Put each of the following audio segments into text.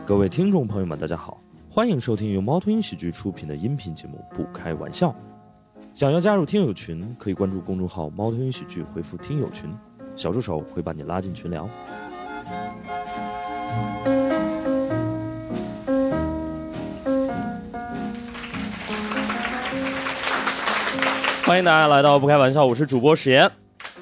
各位听众朋友们大家好，欢迎收听由猫头鹰喜剧出品的音频节目不开玩笑。想要加入听友群，可以关注公众号猫头鹰喜剧，回复听友群，小助手会把你拉进群聊。欢迎大家来到不开玩笑，我是主播史岩。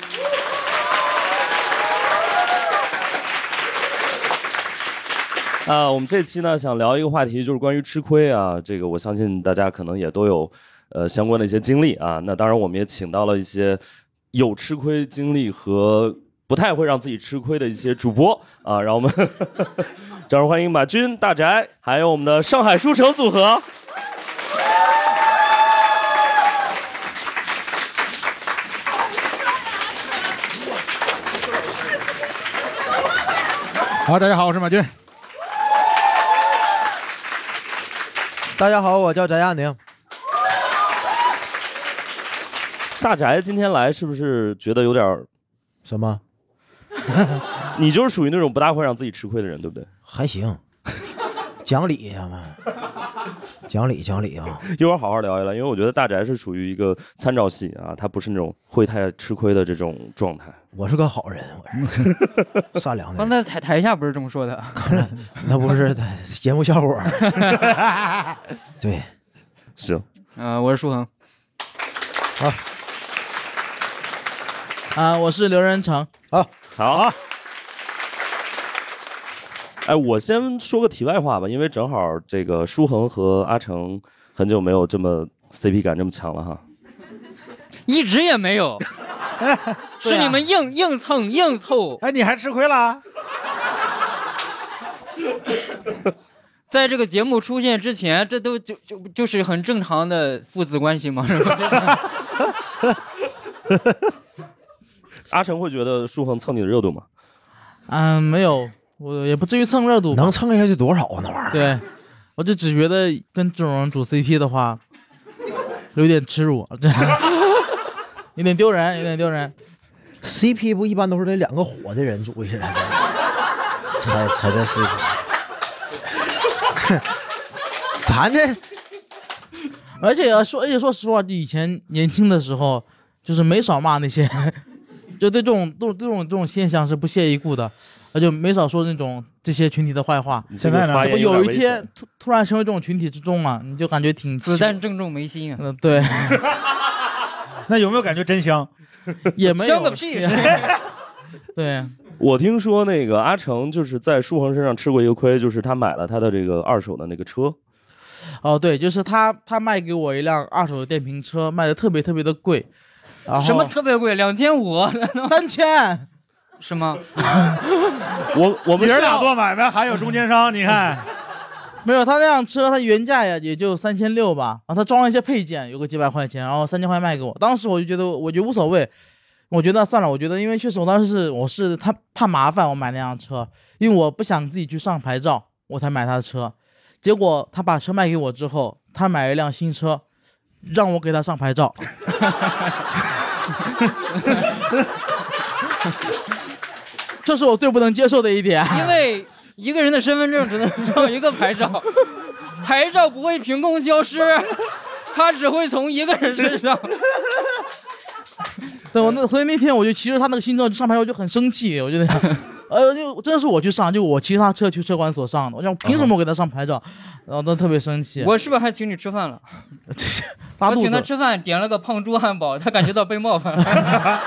我们这期呢想聊一个话题，就是关于吃亏啊。这个我相信大家可能也都有相关的一些经历啊。那当然我们也请到了一些有吃亏经历和不太会让自己吃亏的一些主播啊，让我们掌声欢迎马军、大宅，还有我们的上海书城组合。 好，大家好，我是马军。 大家好，我叫翟亚宁。 大宅今天来是不是觉得有点什么？ 你就是属于那种不大会让自己吃亏的人，对不对？ 还行，讲理呀嘛，讲理啊！ 一会儿好好聊一聊，因为我觉得大宅是属于一个参照系啊，他不是那种会太吃亏的这种状态。 我是个好人，我是善良的人。 刚才台下不是这么说的， 那不是节目效果。对， 行。 我是舒恒。 好。 我是刘仁成。 好。哎，我先说个题外话吧，因为正好这个舒恒和阿成很久没有这么 CP 感这么强了哈。 一直也没有。是你们硬蹭硬凑。 哎，你还吃亏了？ 在这个节目出现之前，这都就是很正常的父子关系吗？ 阿成会觉得舒恒蹭你的热度吗？ 没有，我也不至于蹭热度， 能蹭下去多少啊那玩意儿？ 对，我就只觉得跟这种人组 CP 的话，有点耻辱，有点丢人。 CP 不一般都是得两个火的人组一起来的，才叫 CP。咱这， 而且说实话，以前年轻的时候，就是没少骂那些，就对这种现象是不屑一顾的，就没少说这些群体的坏话。 现在呢， 结果有一天突然成为这种群体之中嘛，你就感觉挺子弹正中眉心啊。 对。 那有没有感觉真香？ 也没有。 香个屁！ 对。 我听说那个阿成就是在舒恒身上吃过一个亏，就是他买了他的这个二手的那个车。 哦，对，就是他卖给我一辆二手的电瓶车，卖的特别特别的贵。 什么特别贵？2500、 3000， 是吗？ 我们爷俩做买卖还有中间商，你看。 没有，他那辆车他原价呀也就3600吧，然后他装了一些配件，有个几百块钱，然后3000块卖给我。当时我就觉得无所谓，我觉得算了，我觉得因为确实我当时是他怕麻烦，我买那辆车，因为我不想自己去上牌照，我才买他的车。结果他把车卖给我之后，他买了一辆新车，让我给他上牌照。这是我最不能接受的一点， 因为一个人的身份证只能上一个牌照，牌照不会凭空消失，它只会从一个人身上。 对，所以那天我就骑着他那个新车上牌照，我就很生气，我觉得，就真的是我去上，就我骑他车去车管所上的，我想凭什么我给他上牌照，然后他特别生气。 我是不是还请你吃饭了？我请他吃饭，点了个胖猪汉堡，他感觉到被冒犯了。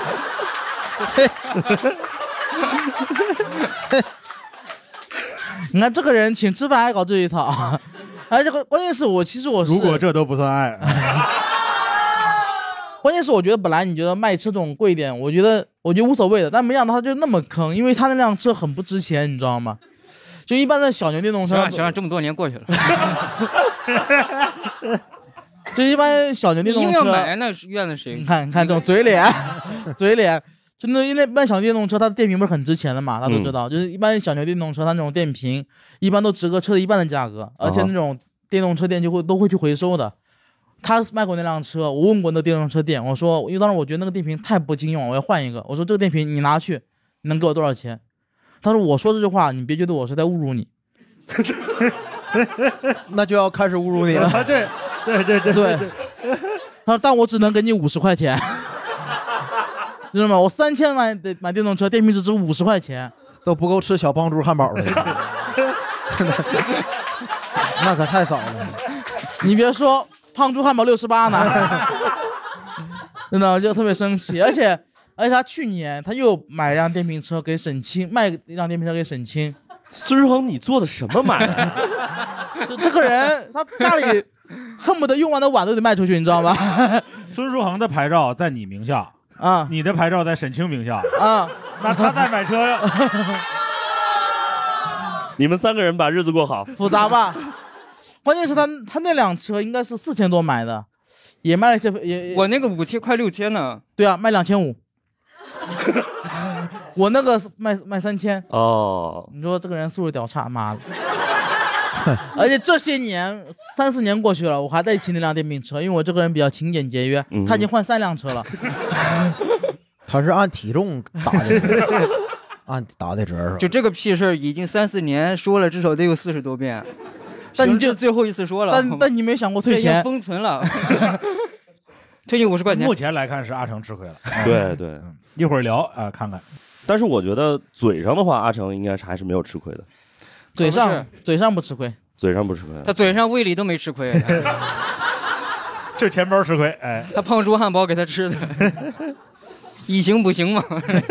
你看这个人请吃饭还搞这一套，这个关键是其实我是， 如果这都不算爱。 关键是我觉得本来你觉得卖车这种贵一点，我觉得无所谓的，但没想到他就那么坑，因为他那辆车很不值钱，你知道吗？就一般的小牛电动车。 行了，这么多年过去了。 就一般小牛电动车。你硬要买那是怨了谁？ 你看这种嘴脸，就那一般小电动车，它的电瓶不是很值钱的嘛，大家都知道，就是一般小牛电动车，它那种电瓶一般都值个车的一半的价格，而且那种电动车店都会去回收的。他卖过那辆车，我问过那电动车店，我说，因为当时我觉得那个电瓶太不经用了，我要换一个。我说这个电瓶你拿去，你能给我多少钱？他说我说这句话，你别觉得我是在侮辱你。 那就要开始侮辱你了。 啊，对， 对，他说但我只能给你50块钱，知道吗？我3000买电动车，电瓶车只50块钱， 都不够吃小胖猪汉堡了。那可太少了。 你别说，胖猪汉堡68呢，真的就特别生气，而且他去年他又买一辆电瓶车给沈清，卖一辆电瓶车给沈清。 孙书恒，你做的什么买卖？ 就这个人，他家里恨不得用完的碗都得卖出去，你知道吗？ 孙书恒的牌照在你名下啊， 你的牌照在沈清名下啊， 那他在买车， 你们3个人把日子过好， 复杂吧？关键是他那辆车应该是4000多买的，也卖了一些，也我那个5000快6000呢。 对啊，卖2500。我那个卖3000 哦， 你说这个人素质屌差，妈的！而且这些年3-4年过去了，我还在骑那辆电瓶车，因为我这个人比较勤俭节约。他已经换3辆车了。 他是按体重打的，按打的折是吧？ 就这个屁事儿，已经3-4年说了，至少得有40多遍。但你就最后一次说了， 但你没想过退钱？ 封存了，退你50块钱。 目前来看是阿成吃亏了。 对， 一会儿聊啊，看看。 但是我觉得嘴上的话，阿成应该是还是没有吃亏的。 嘴上不吃亏， 嘴上不吃亏， 他嘴上胃里都没吃亏， 就钱包吃亏。哎， 他胖猪汉堡给他吃的，以形补形嘛。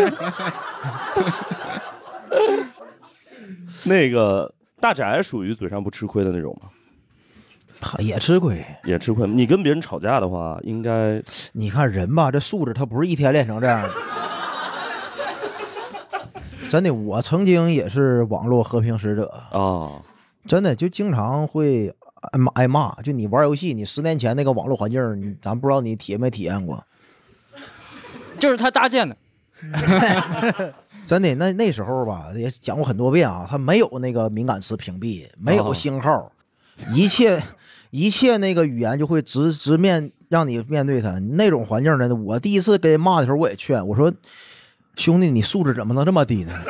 那个大宅属于嘴上不吃亏的那种吗？ 他也吃亏， 也吃亏。你跟别人吵架的话，应该你看人吧，这素质他不是一天练成这样的。真的，我曾经也是网络和平使者啊， 真的就经常会挨骂。就你玩游戏，你10年前那个网络环境，咱不知道你体验没体验过。 就是他搭建的。 真的，那时候吧，也讲过很多遍啊，他没有那个敏感词屏蔽，没有星号，一切那个语言就会直面让你面对它。那种环境呢，我第一次跟人骂的时候，我也劝我说：“兄弟，你素质怎么能这么低呢？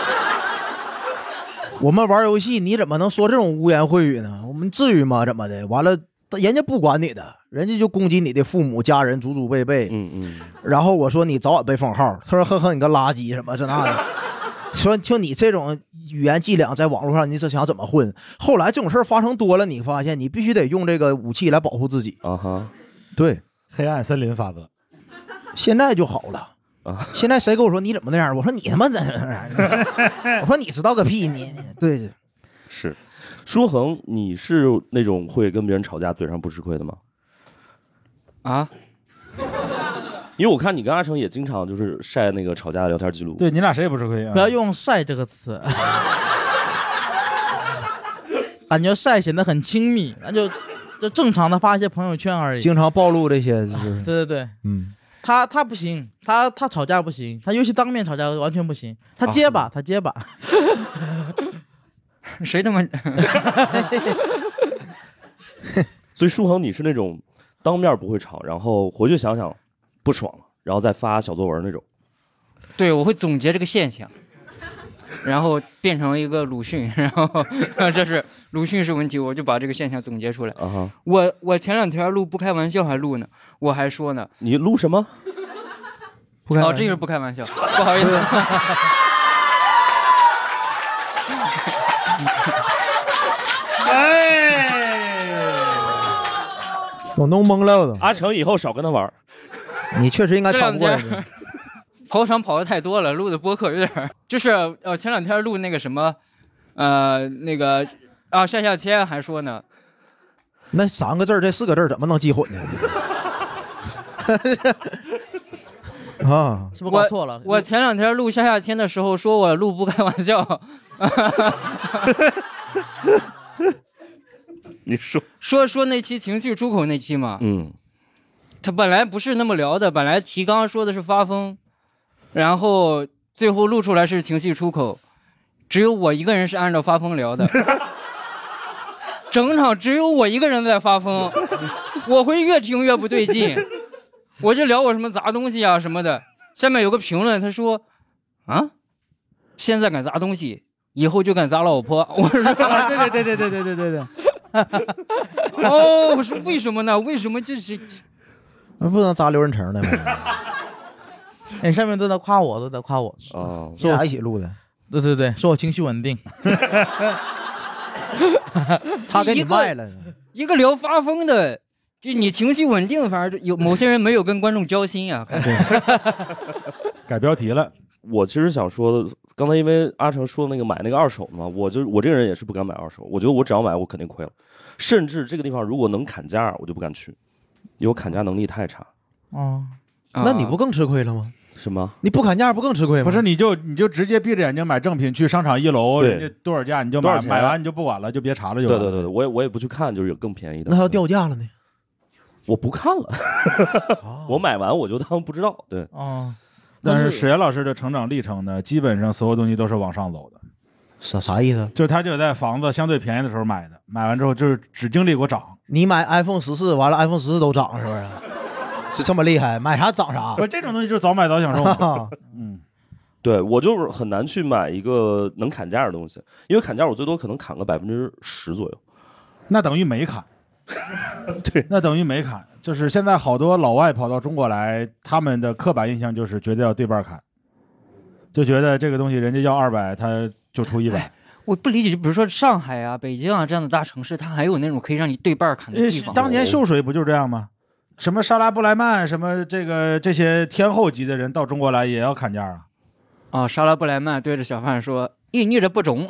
我们玩游戏，你怎么能说这种污言秽语呢？我们至于吗？怎么的？完了，人家不管你的，人家就攻击你的父母、家人、祖祖辈辈。然后我说你早晚被封号，他说呵呵，你个垃圾什么这那的。说就你这种语言伎俩在网络上，你是想怎么混？后来这种事儿发生多了，你发现你必须得用这个武器来保护自己。对， 黑暗森林法则。 现在就好了。现在谁跟我说你怎么那样？我说你他妈怎么样？我说你知道个屁！你对是。书恒，你是那种会跟别人吵架嘴上不吃亏的吗？ 啊？ 因为我看你跟阿成也经常就是晒那个吵架的聊天记录。 对你俩谁也不吃亏啊！ 不要用“晒”这个词，感觉晒显得很亲密，那就正常的发一些朋友圈而已。 经常暴露这些， 对，他不行，他吵架不行，他尤其当面吵架完全不行，他结巴，他结巴。 谁他妈？ 所以书恒，你是那种当面不会吵，然后回去想想不爽了，然后再发小作文那种。 对，我会总结这个现象，然后变成一个鲁迅，然后这是鲁迅式文体，我就把这个现象总结出来。我前2天录不开玩笑还录呢，我还说呢。 你录什么？ 哦，这就是不开玩笑，不好意思。 我弄懵了都。 阿成以后少跟他玩。 你确实应该吵不过人。 跑场跑的太多了，录的播客有点就是前2天录那个什么，那个下签还说呢。 那3个字这4个字怎么能记混呢？啊， 是不是搞错了？ 我前2天录下签的时候说我录不开玩笑。 你说那期情绪出口那期嘛，他本来不是那么聊的，本来提纲说的是发疯，然后最后录出来是情绪出口，只有我一个人是按照发疯聊的，整场只有我一个人在发疯，我会越听越不对劲，我就聊我什么砸东西啊什么的，下面有个评论他说啊，现在敢砸东西以后就敢砸老婆。我说对。 哦，我说为什么呢？为什么就是不能砸刘仁成的吗？ 哎，上面都在夸我，都在夸我。 哦， 说俩一起录的。 对，说我情绪稳定。 他给你卖了。 一个聊发疯的，就你情绪稳定，反而有某些人没有跟观众交心啊。 改标题了。 我其实想说的，刚才因为阿成说那个买那个二手嘛，我这个人也是不敢买二手，我觉得我只要买我肯定亏了，甚至这个地方如果能砍价，我就不敢去，因为我砍价能力太差。 哦， 那你不更吃亏了吗？ 什么？ 你不砍价不更吃亏吗？ 不是，你就直接闭着眼睛买正品，去商场1楼，人家多少价你就买，买完你就不管了，就别查了就。 对，我也不去看，就是有更便宜的。 那他要掉价了呢？ 我不看了，我买完我就当不知道。对， 哦。 但是史岩老师的成长历程呢，基本上所有东西都是往上走的。 啥意思？ 就是他就在房子相对便宜的时候买的，买完之后就是只经历过涨。 你买 iPhone 14，完了 iPhone 14都涨，是不是？是这么厉害，买啥涨啥。 不，这种东西就是早买早享受嘛。 对，我就是很难去买一个能砍价的东西，因为砍价我最多可能砍个10%左右， 那等于没砍。 对， 那等于没砍。就是现在好多老外跑到中国来，他们的刻板印象就是觉得要对半砍，就觉得这个东西人家要200，他就出100。 我不理解，就比如说上海啊、北京啊这样的大城市，它还有那种可以让你对半砍的地方。 当年秀水不就这样吗？什么莎拉布莱曼，什么这些天后级的人到中国来也要砍价啊。 啊，莎拉布莱曼对着小贩说：“你这不中。”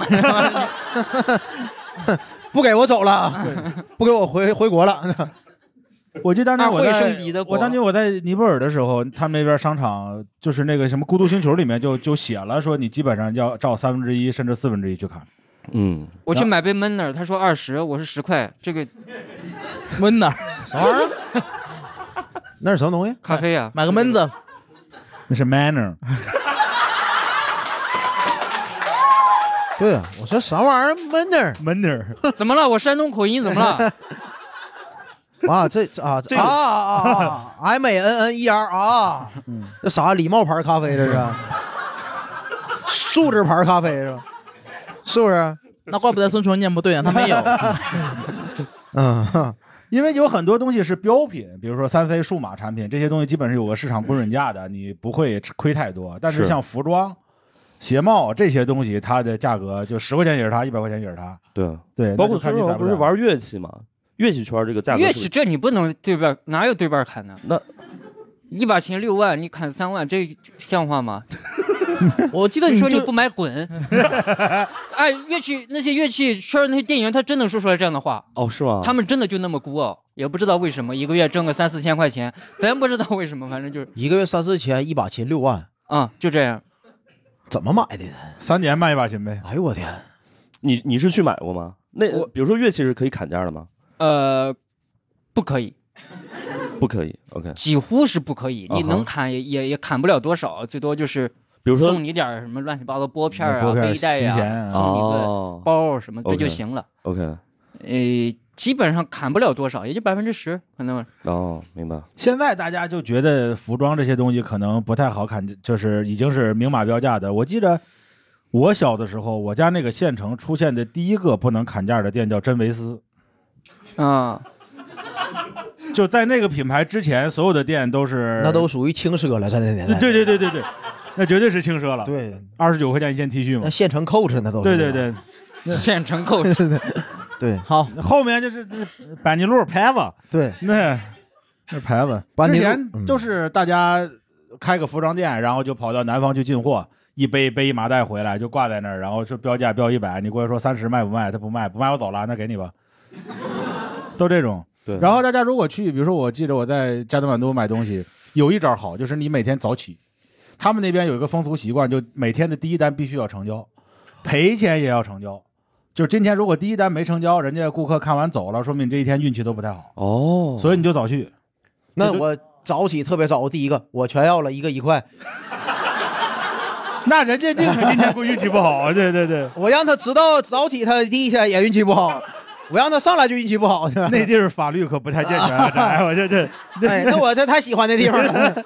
不给我走了，不给我回国了。 我记得当年我在尼泊尔的时候，他们那边商场就是那个什么《孤独星球》里面就写了说，你基本上要照1/3甚至1/4去砍。 我去买杯闷那儿，他说20，我是10块。这个闷哪啥玩意儿？那是什么东西？ 咖啡啊， 买个闷子。 那是 manner。 对啊，我说啥玩意儿 manner。 怎么了？我山东口音怎么了？ MANNER 啊，这啥礼貌牌咖啡这是？素质牌咖啡是吧？是不是？ 那怪不得孙春念不对啊，他没有。 因为有很多东西是标品，比如说3C 数码产品，这些东西基本是有个市场公认价的，你不会亏太多。但是像服装、鞋帽这些东西，它的价格就10块钱也是它，100块钱也是它。对， 包括孙总不是玩乐器吗？乐器圈这个价格， 乐器这你不能对半，哪有对半砍呢？ 那一把琴6万，你砍3万，这像话吗？ 我记得你说你不买滚。哎，那些乐器圈那些店员，他真的说出来这样的话。 哦，是吗？ 他们真的就那么孤傲，也不知道为什么，一个月挣个3-4千块钱，咱不知道为什么，反正就是一个月3-4千，一把琴6万啊，就这样。 怎么买的 ？3年卖一把琴呗。 哎呦我天！ 你是去买过吗？那比如说乐器是可以砍价的吗？ 不可以， 不可以。OK， 几乎是不可以。你能砍也砍不了多少，最多就是比如说送你点什么乱七八糟拨片啊、背带呀，送你个包什么的就行了。 OK， 基本上砍不了多少，也就10%可能。 哦，明白。 现在大家就觉得服装这些东西可能不太好砍，就是已经是明码标价的。我记得我小的时候，我家那个县城出现的第一个不能砍价的店叫真维斯。就在那个品牌之前，所有的店都是那都属于轻奢了，在那年代。 对，那绝对是轻奢了。 对 ，29块钱一件 T 恤嘛。 那县城 Coach 那都是。 对， 县城 Coach。 对， 好， 后面就是班尼路牌子。对，那牌子。之前都是大家开个服装店，然后就跑到南方去进货，背一麻袋回来就挂在那儿，然后说标价标100，你过来说30卖不卖？他不卖我走了，那给你吧。都这种。 对。 然后大家如果去，比如说我记得我在加德满都买东西，有一招好，就是你每天早起，他们那边有一个风俗习惯，就每天的第一单必须要成交，赔钱也要成交。就是今天如果第一单没成交，人家顾客看完走了，说明你这一天运气都不太好。 哦， 所以你就早去。 那我早起特别早，第一个我全要了一个1块。 那人家宁可今天过运气不好。对， 我让他知道早起他第一天也运气不好，我让他上来就运气不好。 那地儿法律可不太健全啊！我这， 哎，那我这太喜欢那地方了。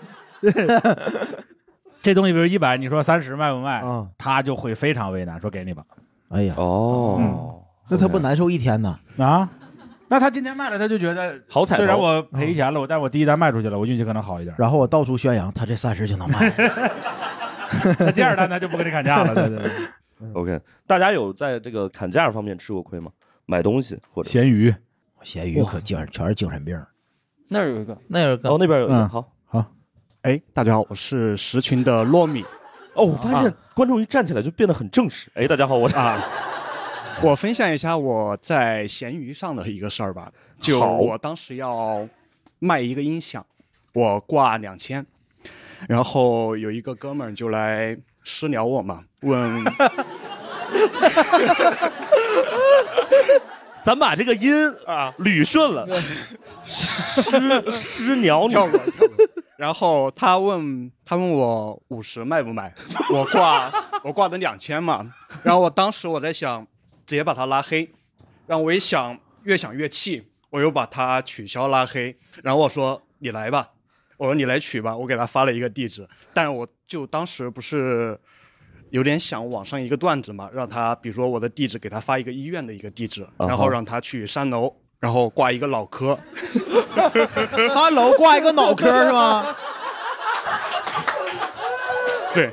这东西比如100，你说30卖不卖？他就会非常为难，说给你吧。 哎呀，那他不难受一天呢？ 啊，那他今天卖了，他就觉得好彩头。 虽然我赔钱了，但我第一单卖出去了，我运气可能好一点。 然后我到处宣扬，他这30就能卖。 那第二单他就不跟你砍价了。对。 OK， 大家有在这个砍价方面吃过亏吗？买东西或者咸鱼可全是精神病。 那儿有一个， 哦，那边有一个。好。 哎，大家好，我是10群的糯米。 哦，我发现观众一站起来就变得很正式。哎，大家好，我是我分享一下我在闲鱼上的一个事儿吧。就我当时要卖一个音响，我挂2000，然后有一个哥们儿就来私聊我嘛，问， 咱把这个音捋顺了，私聊你。 然后他问我50卖不卖？我挂的2000嘛。然后我当时我在想，直接把他拉黑。然后我一想，越想越气，我又把他取消拉黑。然后我说你来吧，我说你来取吧，我给他发了一个地址。但是我就当时不是有点想网上一个段子嘛，让他比如说我的地址给他发一个医院的一个地址，然后让他去3楼。然后挂一个脑科 ，3楼挂一个脑科是吗？ 对。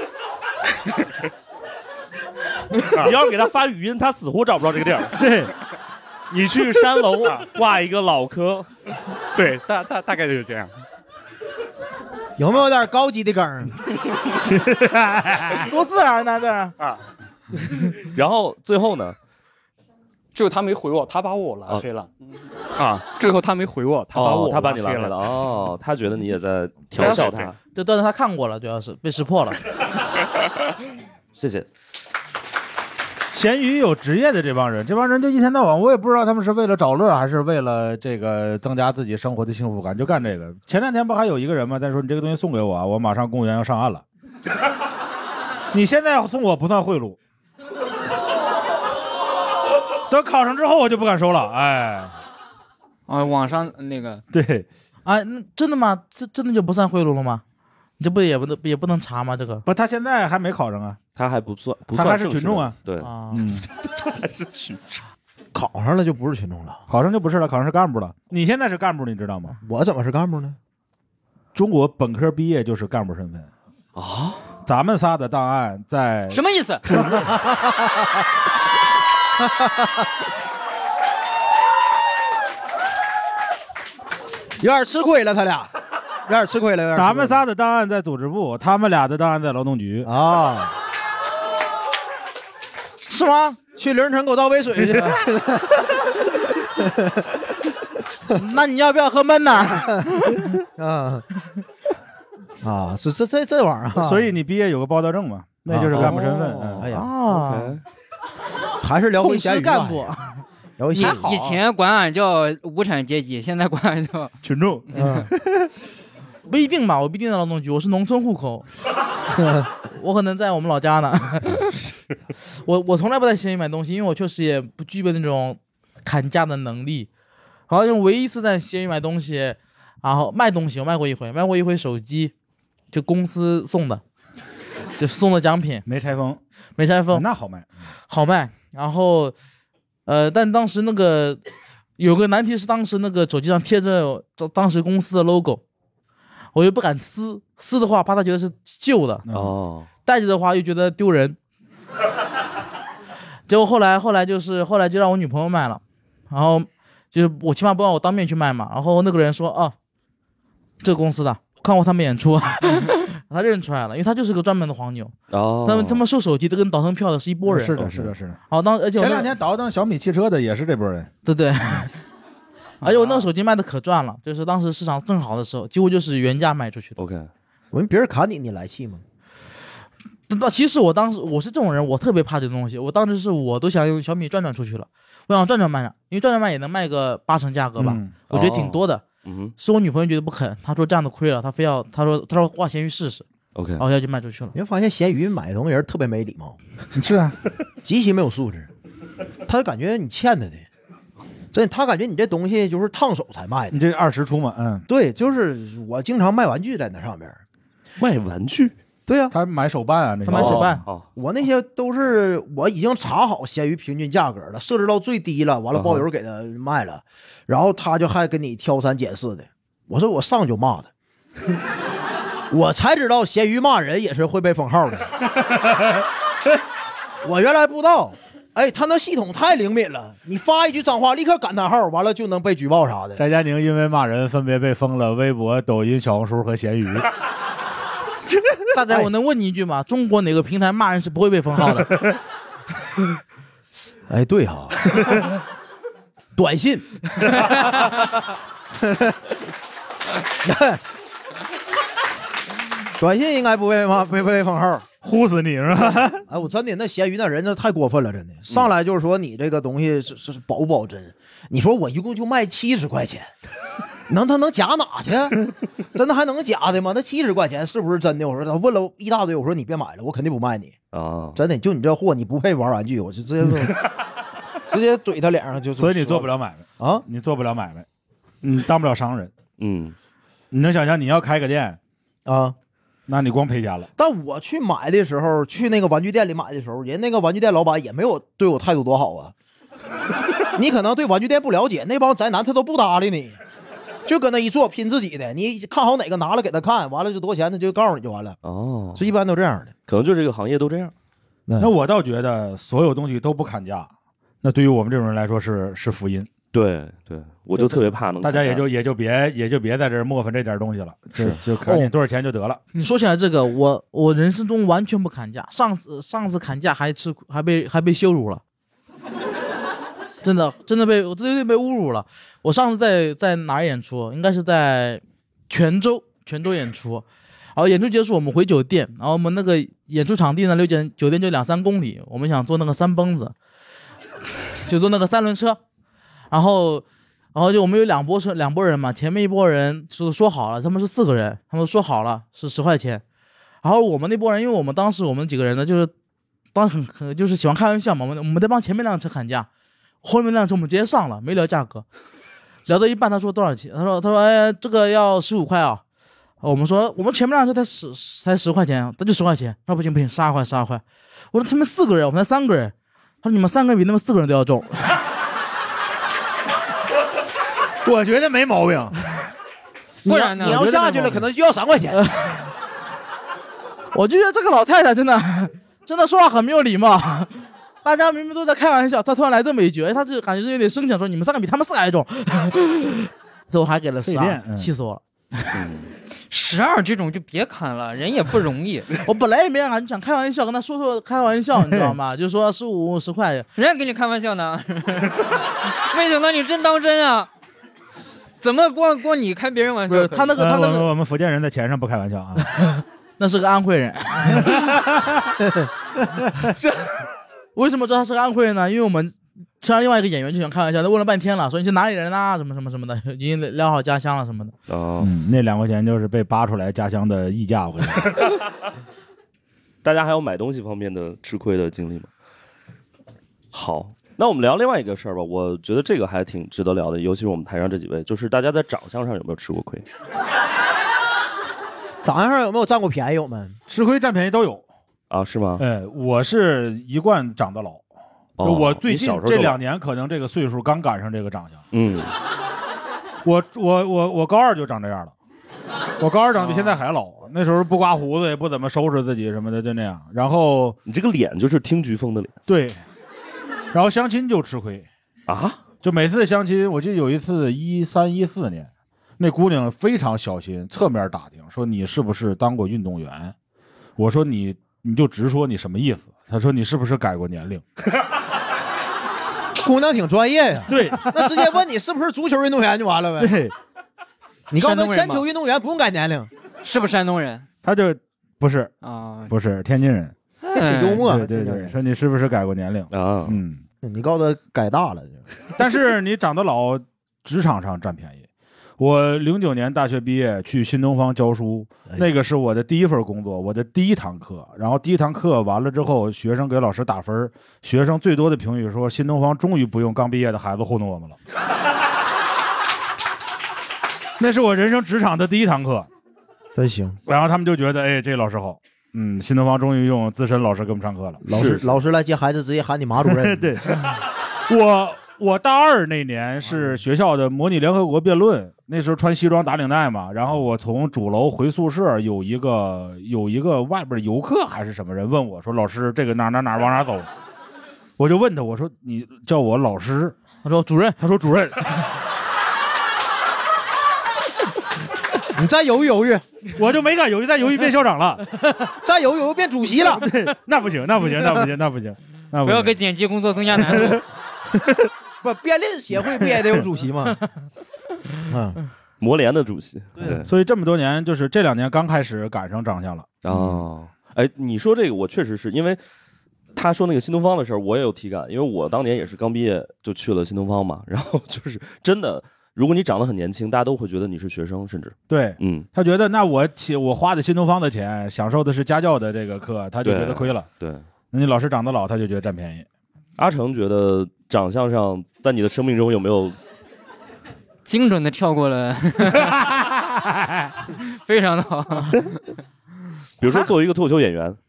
你要是给他发语音，他死活找不着这个地儿。对，你去3楼挂一个脑科。 对，大概就是这样。 有没有点高级的梗？ 多自然呢这啊！ 然后最后呢？ 就他没回我，他把我拉黑了。最后他没回我， 他把你拉黑了。哦，他觉得你也在调笑他。 这段子他看过了，主要是被识破了。 谢谢。 闲鱼有职业的这帮人就一天到晚，我也不知道他们是为了找乐还是为了这个增加自己生活的幸福感，就干这个。前2天不还有一个人吗？他说你这个东西送给我，我马上公务员要上岸了。你现在送我不算贿赂。等考上之后我就不敢收了，哎， 网上那个对， 那真的吗？这真的就不算贿赂了吗？这不也不能查吗？这个不，他现在还没考上啊， 他还不算， 他还是群众啊， 对， 这还是群众， 考上了就不是群众了， 考上就不是了，考上是干部了。你现在是干部，你知道吗？ 我怎么是干部呢？ 中国本科毕业就是干部身份啊！ 咱们仨的档案在什么意思？ 有点吃亏了，他俩有点吃亏了。 咱们仨的档案在组织部，他们俩的档案在劳动局啊，是吗？去凌晨给我倒杯水去。 那你要不要喝闷奶？ 是这玩意儿啊！ 所以你毕业有个报到证嘛，那就是干部身份。 哎呀 ，OK， 还是聊回闲鱼干部。 以前管俺叫无产阶级，现在管俺叫群众。 不一定吧，我不一定在劳动局，我是农村户口，我可能在我们老家呢。我从来不在闲鱼买东西，因为我确实也不具备那种砍价的能力。好像唯一一次在闲鱼买东西，然后卖东西，我卖过一回手机，就公司送的，就送的奖品， 没拆封，那好卖。然后。但当时那个有个难题是，当时那个手机上贴着当时公司的 logo， 我又不敢撕的话怕他觉得是旧的带着的话又觉得丢人。结果后来就让我女朋友卖了，然后就是我起码不让我当面去卖嘛。然后那个人说这个公司的看过他们演出。他认出来了，因为他就是个专门的黄牛。他们收手机都跟倒腾票的是一拨人。 是的。 而且前2天倒腾小米汽车的也是这拨人。 对。而且我那个手机卖的可赚了，就是当时市场正好的时候，几乎就是原价卖出去的。 OK， 我们别人砍你来气吗？ 其实我当时我是这种人，我特别怕这东西。我当时我都想用小米转出去了，我想转卖了，因为转卖也能卖个80%价格吧，我觉得挺多的。是我女朋友觉得不肯，她说这样子亏了，她说挂闲鱼试试。 OK， 然后就卖出去了。 你会发现闲鱼买东西人特别没礼貌， 是啊， 极其没有素质。他感觉你欠他的，真他感觉你这东西就是烫手才卖的。 你这20出嘛？ 对，就是我经常卖玩具在那上面， 卖玩具。 对呀， 他买手办啊，那他买手办。 我那些都是我已经查好闲鱼平均价格了，设置到最低了，完了包邮给他卖了，然后他就还跟你挑三拣四的。我说我上就骂他，我才知道闲鱼骂人也是会被封号的。我原来不知道。哎，他那系统太灵敏了，你发一句脏话，立刻感叹号，完了就能被举报啥的。 翟佳宁因为骂人，分别被封了微博、抖音、小红书和闲鱼。 大家，我能问你一句吗？中国哪个平台骂人是不会被封号的？ 哎，对哈，短信。短信应该不被封号。 呼死你是吧？ 哎，我真的那闲鱼那人那太过分了，真的上来就是说你这个东西是保不保真？你说我一共就卖70块钱，他能假哪去？真的还能假的吗？那70块钱是不是真的？我说他问了一大堆，我说你别买了，我肯定不卖你啊！真的，就你这货，你不配玩玩具，我就直接怼他脸上就。 所以你做不了买卖啊？你做不了买卖，你当不了商人。你能想象你要开个店啊？那你光赔钱了。 但我去买的时候，去那个玩具店里买的时候，人那个玩具店老板也没有对我态度多好啊。你可能对玩具店不了解，那帮宅男他都不搭理你，就搁那一坐拼自己的。你看好哪个拿了给他看，完了就多少钱他就告诉你就完了。哦，所以一般都这样的， 可能就这个行业都这样。 那我倒觉得所有东西都不砍价，那对于我们这种人来说是福音。 对，我就特别怕能。 大家也就别在这儿磨蹭这点东西了，就看你多少钱就得了。 你说起来这个，我人生中完全不砍价，上次砍价还被羞辱了，真的被侮辱了。我上次在哪儿演出？应该是在泉州演出，然后演出结束我们回酒店，然后我们那个演出场地呢离酒店就2-3公里，我们想坐那个3蹦子，就坐那个3轮车。然后就我们有两拨人嘛，前面一拨人说好了，他们是4个人，他们说好了是10块钱。然后我们那拨人，因为我们当时我们几个人呢，就是当时很就是喜欢开玩笑嘛，我们在帮前面那辆车砍价，后面那辆车我们直接上了，没聊价格，聊到一半他说多少钱？他说哎这个要15块啊。我们说我们前面那辆车才10块钱，他就10块钱。他说不行12块。我说他们4个人，我们才3个人。他说你们3个人比那么4个人都要重。 我觉得没毛病， 不然呢？你要下去了，可能就要3块钱。 我就觉得这个老太太真的说话很没有礼貌。大家明明都在开玩笑，她突然来这么一句，她就感觉是有点生气，说你们3个比他们4个还重。所以我还给了12，气死我了。 12这种就别砍了，人也不容易。 我本来也没想开玩笑，跟他说开玩笑，你知道吗？就说15、10块， 人家跟你开玩笑呢。没想到你真当真啊！怎么光你开别人玩笑？ 他那个我们福建人在钱上不开玩笑啊。 那是个安徽人。为什么知道他是个安徽人呢？因为我们车上另外一个演员就想开玩笑，他问了半天了，说你是哪里人啊？什么的，已经聊好家乡了什么的。 那2块钱就是被扒出来家乡的溢价。 大家还有买东西方面的吃亏的经历吗？好。那我们聊另外一个事儿吧，我觉得这个还挺值得聊的，尤其是我们台上这几位，就是大家在长相上有没有吃过亏？ 长相上有没有占过便宜？我们吃亏占便宜都有啊？是吗？ 我是一贯长得老，我最近这2年可能这个岁数刚赶上这个长相。我高2就长这样了，我高2长比现在还老，那时候不刮胡子也不怎么收拾自己什么的，就那样。然后你这个脸就是听菊风的脸。 对。然后相亲就吃亏啊！ 就每次相亲，我记得有一次13、14年，那姑娘非常小心，侧面打听说你是不是当过运动员。我说你就直说你什么意思。她说你是不是改过年龄。 姑娘挺专业呀。 对， 那直接问你是不是足球运动员就完了呗。 对， 你告诉他铅球运动员不用改年龄。 是不是山东人？ 他就不是啊，不是天津人。 挺幽默。 对，说你是不是改过年龄啊？ 你告诉他改大了。 但是你长得老，职场上占便宜。我09年大学毕业去新东方教书，那个是我的第一份工作，我的第一堂课。然后第一堂课完了之后，学生给老师打分，学生最多的评语说新东方终于不用刚毕业的孩子糊弄我们了。那是我人生职场的第一堂课。 真行。 然后他们就觉得，哎，这老师好。 新东方终于用资深老师给我们上课了。 老师来接孩子，直接喊你马主任。 对，我大二那年是学校的模拟联合国辩论，那时候穿西装打领带嘛，然后我从主楼回宿舍，有一个外边游客还是什么人问我说：“老师，这个哪往哪走？”我就问他，我说：“你叫我老师？” 他说：“主任。” 他说：“主任。” 你再犹豫犹豫， 我就没敢犹豫，再犹豫变校长了， 再犹豫变主席了。 那不行。 不要给剪辑工作增加难度。 不，辩论协会不也得有主席吗？ 模联的主席。 对，所以这么多年，就是这2年刚开始赶上长相了。 哦，哎，你说这个，我确实是因为他说那个新东方的事儿，我也有体感，因为我当年也是刚毕业就去了新东方嘛，然后就是真的。如果你长得很年轻，大家都会觉得你是学生，甚至对，他觉得那我花的新东方的钱，享受的是家教的这个课，他就觉得亏了。 对， 那你老师长得老，他就觉得占便宜。 阿成觉得长相上，在你的生命中有没有精准的跳过了？非常的好。 比如说作为一个脱口秀演员，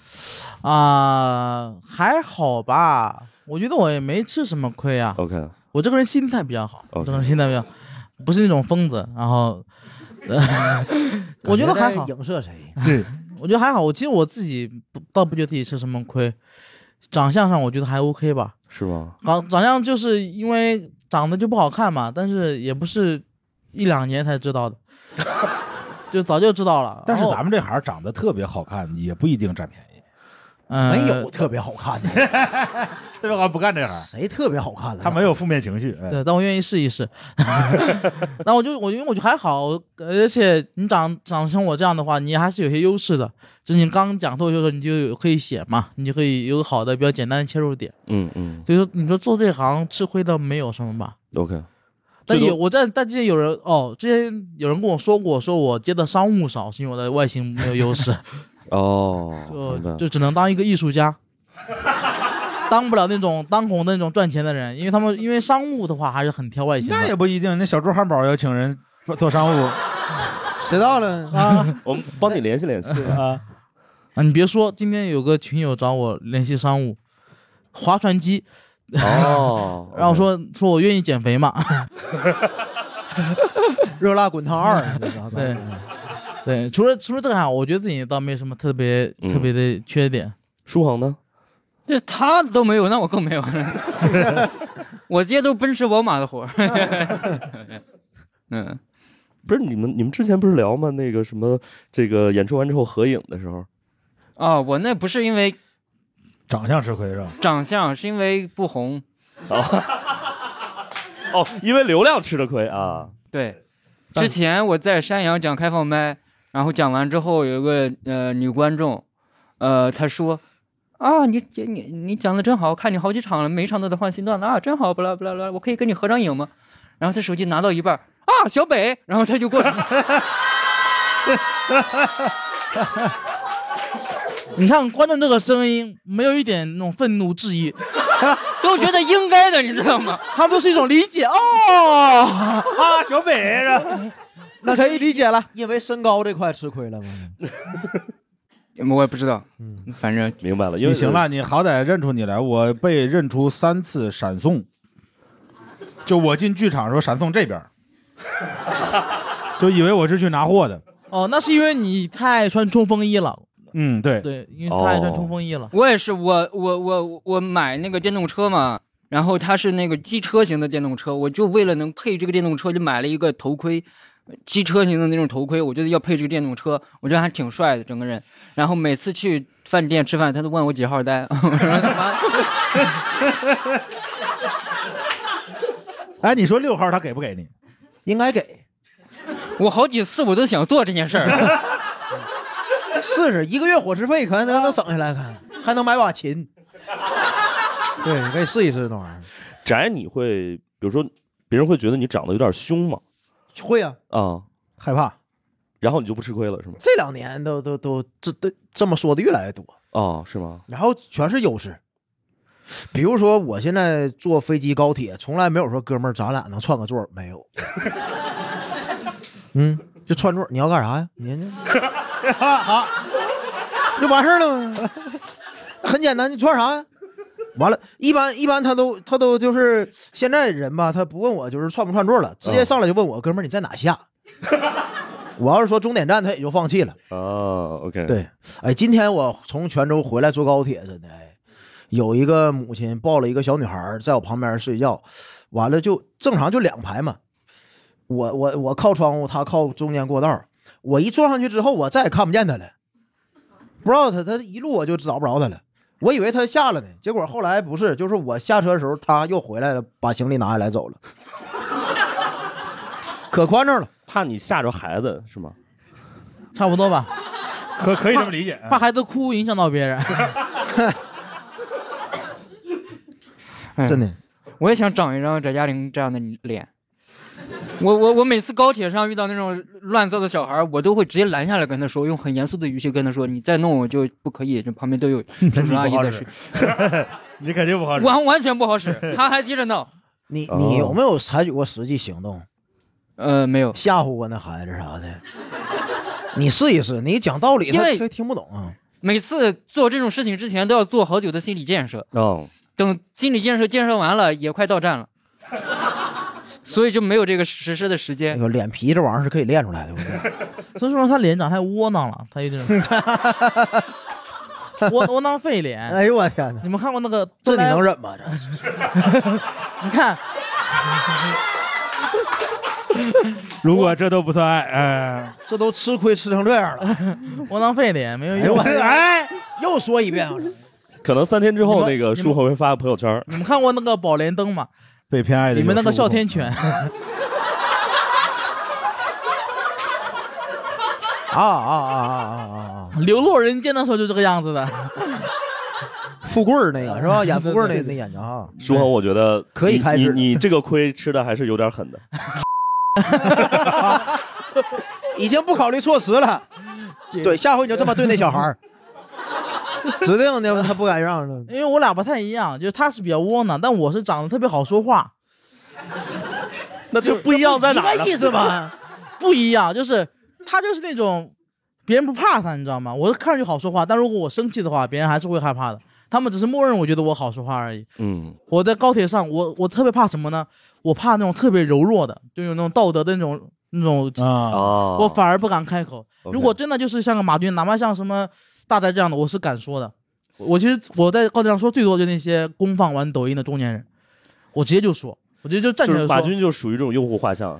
还好吧，我觉得我也没吃什么亏啊。 OK。 我这个人心态比较好，不是那种疯子，然后，我觉得还好。 影射谁？ 对， 我觉得还好。其实我自己倒不觉得自己吃什么亏，长相上我觉得还 OK 吧。 是吗？ 长相就是因为长得就不好看嘛，但是也不是1-2年才知道的，就早就知道了。 但是咱们这行长得特别好看，也不一定占便宜。 没有特别好看的， 特别好看不干这行。 谁特别好看了？ 他没有负面情绪。 对，但我愿意试一试。那我觉得还好，而且你长成我这样的话，你还是有些优势的。就你刚讲脱口秀的时候，你就可以写嘛，你就可以有好的比较简单的切入点。所以说你说做这行吃亏的没有什么吧 ？OK。 但之前有人之前有人跟我说过，说我接的商务少，是因为我的外形没有优势。就只能当一个艺术家，当不了那种当红的那种赚钱的人，因为商务的话还是很挑外形的。 那也不一定，那小猪汉堡要请人做商务， 知道了啊， 我们帮你联系联系啊。你别说，今天有个群友找我联系商务，划船机，然后说我愿意减肥嘛， 热辣滚烫2， 对，除了这个我觉得自己倒没什么特别的缺点。 舒恒呢？ 这他都没有，那我更没有。我接都奔驰宝马的活。 不是你们之前不是聊吗？那个什么，这个演出完之后合影的时候。 我那不是因为长相吃亏是吧？ 长相是因为不红。 因为流量吃的亏啊。 对，之前我在山羊讲开放麦。然后讲完之后，有一个女观众，她说：“你讲的真好，看你好几场了，每一场都在换新段子啊，真好，不啦不啦不啦，我可以跟你合张影吗？”然后她手机拿到一半，小北，然后她就过来。 你看观众这个声音，没有一点那种愤怒质疑， 都觉得应该的，你知道吗？ 他们都是一种理解小北那可以理解了， 因为身高这块吃亏了吗？ 我也不知道，反正明白了。因为你行了，你好歹认出你来，我被认出3次闪送，就我进剧场的时候闪送这边，就以为我是去拿货的。 那是因为你太爱穿冲锋衣了。 对， 因为太爱穿冲锋衣了。 我也是，我买那个电动车嘛。然后它是那个机车型的电动车，我就为了能配这个电动车，就买了一个头盔，机车型的那种头盔，我觉得要配这个电动车，我觉得还挺帅的整个人。然后每次去饭店吃饭，他都问我几号单。 哎，你说6号他给不给你？ 应该给。 我好几次我都想做这件事儿。 试试1个月伙食费，可能能省下来，还能买把琴。对，你可以试一试那玩意儿。 翟，你会比如说别人会觉得你长得有点凶吗？ 会啊。 害怕， 然后你就不吃亏了是吗？ 这2年都这么说的越来越多。 是吗？ 然后全是优势。比如说我现在坐飞机高铁，从来没有说哥们儿咱俩能串个座，没有。就串座，你要干啥呀？你好。 就完事儿了吗？很简单，你穿啥呀？完了，一般他都就是现在人吧，他不问我就是串不串座了，直接上来就问我，哥们儿你在哪下？我要是说终点站，他也就放弃了。 哦 ，OK， 对，哎，今天我从泉州回来坐高铁，真的，哎，有一个母亲抱了一个小女孩在我旁边睡觉，完了就正常就2排嘛，我靠窗户，她靠中间过道，我一坐上去之后，我再也看不见她了，不知道她一路我就找不着她了，我以为她下了呢，结果后来不是，就是我下车的时候，她又回来了，把行李拿下来走了，可宽敞了。 怕你吓着孩子是吗？ 差不多吧， 可以这么理解， 怕孩子哭影响到别人。 真的， 我也想长一张翟嘉玲这样的脸。我每次高铁上遇到那种乱造的小孩，我都会直接拦下来跟他说，用很严肃的语气跟他说：“你再弄我就不可以，这旁边都有叔叔阿姨在睡。” 你肯定不好使， 完全不好使。他还接着闹。 你有没有采取过实际行动？ 没有吓唬过那孩子啥的。你试一试，你讲道理他听不懂啊。 每次做这种事情之前都要做好久的心理建设。等心理建设完了，也快到站了，所以就没有这个实施的时间。 那个脸皮这玩意儿是可以练出来的。 所以说他脸长太窝囊了，他有点窝囊废脸。 哎呦我天哪！ 你们看过那个？ 这你能忍吗？这你看。 如果这都不算爱， 这都吃亏吃成这样了， 窝囊废脸没有用。 哎，又说一遍， 可能3天之后那个书会发朋友圈。 你们看过那个宝莲灯吗？ 被偏爱的里面那个哮天犬。流落人间的时候就这个样子的。 富贵那个是吧？演富贵那演员啊。 书恒，我觉得可以开始。 你这个亏吃的还是有点狠的。 已经不考虑措辞了。对，下回你就这么对那小孩，指定的他不敢让了。 因为我俩不太一样，就是他是比较窝囊，但我是长得特别好说话。 那就不一样在哪儿？ 一个意思吗？ 不一样，就是他就是那种别人不怕他，你知道吗？我看上去好说话，但如果我生气的话，别人还是会害怕的。他们只是默认我觉得我好说话而已。我在高铁上，我特别怕什么呢？我怕那种特别柔弱的，就有那种道德的那种我反而不敢开口。如果真的就是像个马军，哪怕像什么大宅这样的，我是敢说的。其实我在高铁上说最多的就那些公放玩抖音的中年人，我直接就说，我直接就站起来说。 马军就属于这种用户画像。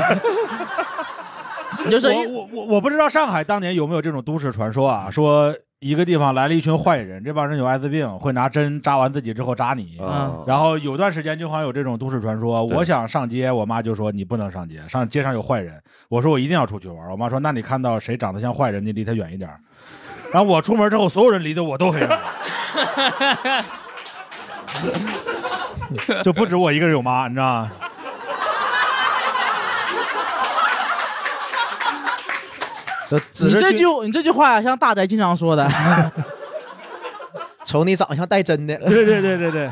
就是我不知道上海当年有没有这种都市传说啊，说一个地方来了一群坏人，这帮人有艾滋病，会拿针扎完自己之后扎你。然后有段时间就好像有这种都市传说，我想上街，我妈就说你不能上街，上街上有坏人。我说我一定要出去玩，我妈说那你看到谁长得像坏人，你离他远一点。然后我出门之后，所有人离得我都很远。就不止我一个人有妈，你知道吗？ 你这句话像大宅经常说的。 瞅你长得像带针的。 对。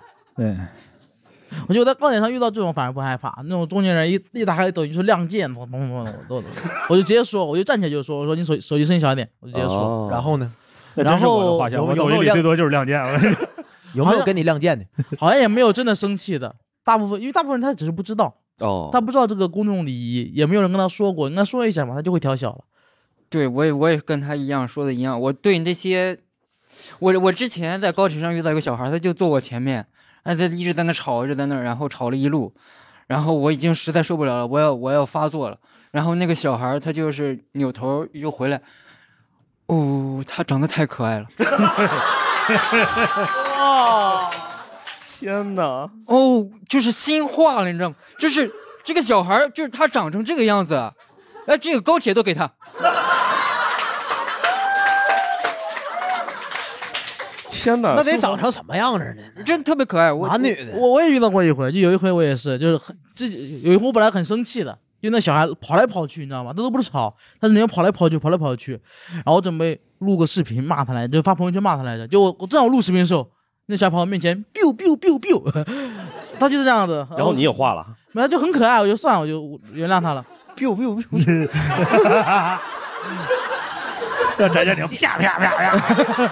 我觉得在高铁上遇到这种反而不害怕，那种中年人一打开抖音就亮剑，我就直接说，我就站起来就说，我说你手机声音小一点，我就直接说。 然后呢？ 然后我抖音里最多就是亮剑了。 有没有跟你亮剑的？ 好像也没有真的生气的，因为大部分人他只是不知道。他不知道这个公众礼仪，也没有人跟他说过，应该说一下嘛，他就会调小了。对，我也跟他一样说的一样。我对那些，我之前在高铁上遇到一个小孩，他就坐我前面，他一直在那吵，一直在那，然后吵了一路，然后我已经实在受不了了，我要发作了。然后那个小孩他就是扭头又回来，他长得太可爱了。 哇！天哪！ 就是心化了，你知道吗？就是这个小孩，就是他长成这个样子，这个高铁都给他。 天哪！ 那得长成什么样子呢？ 真特别可爱。 男女的， 我也遇到过一回，就有一回我也是，就是有一回我本来很生气的，因为那小孩跑来跑去，你知道吗？这都不是吵，但是那边跑来跑去，然后我准备录个视频骂他来着，就发朋友圈骂他来着，就我正好录视频的时候。那小孩跑到面前 biu biu biu biu， 他就是这样子。 然后你也画了， 没就很可爱，我就算了，我就原谅他了。biu biu biu， 要翟佳宁啪啪啪啪。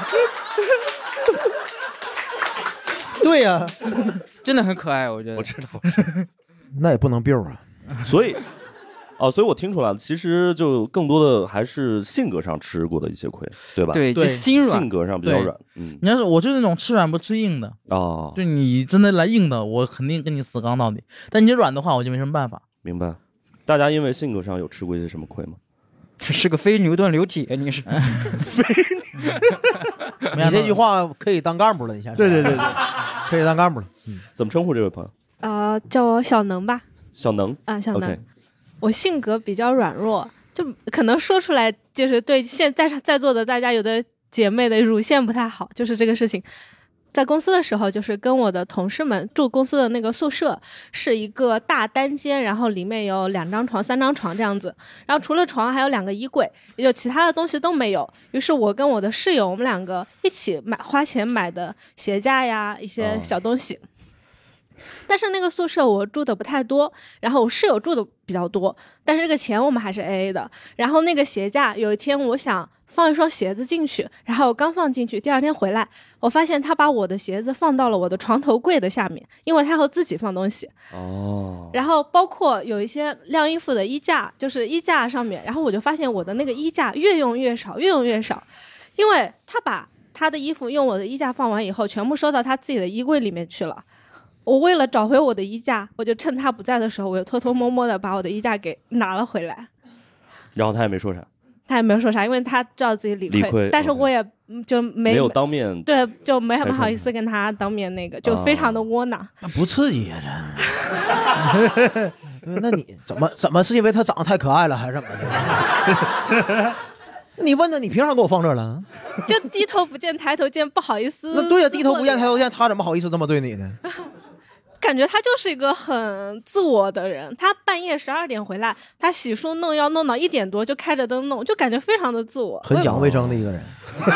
对呀， 真的很可爱，我觉得。 我知道， 那也不能 biu 啊。 所以，所以我听出来了，其实就更多的还是性格上吃过的一些亏，对吧？ 对，就心软， 性格上比较软。 你要是我就是那种吃软不吃硬的哦， 就你真的来硬的，我肯定跟你死刚到底。但你软的话，我就没什么办法。 明白。大家因为性格上有吃过一些什么亏吗？ 是个非牛顿流体，你是非。你这句话可以当干部了，你想想。 对， 可以当干部了。 怎么称呼这位朋友？ 叫我小能吧。 小能啊，小能。 Okay. 我性格比较软弱，就可能说出来就是对现在座的大家有的姐妹的乳腺不太好，就是这个事情。在公司的时候，就是跟我的同事们住公司的那个宿舍，是一个大单间，然后里面有2张床、3张床这样子，然后除了床还有2个衣柜，也就其他的东西都没有。于是我跟我的室友，我们2个一起花钱买的鞋架呀，一些小东西。但是那个宿舍我住的不太多，然后我室友住的比较多，但是这个钱我们还是 AA 的。然后那个鞋架，有一天我想放一双鞋子进去，然后我刚放进去，第2天回来，我发现他把我的鞋子放到了我的床头柜的下面，因为他要自己放东西。然后包括有一些晾衣服的衣架，就是衣架上面，然后我就发现我的那个衣架越用越少，越用越少，因为他把他的衣服用我的衣架放完以后，全部收到他自己的衣柜里面去了。我为了找回我的衣架，我就趁他不在的时候，我就偷偷摸摸的把我的衣架给拿了回来。 然后他也没说啥。 他也没有说啥，因为他知道自己理亏，但是我也就没有当面， 对，就没不好意思跟他当面那个，就非常的窝囊。 不刺激呀，这。那你怎么是因为他长得太可爱了，还是怎么的？你问他，你凭啥给我放这了？ 就低头不见抬头见，不好意思。 那对呀，低头不见抬头见，他怎么好意思这么对你呢？ 感觉他就是一个很自我的人，他半夜12点回来，他洗漱弄要弄到1点多就开着灯弄，就感觉非常的自我， 很讲卫生的一个人。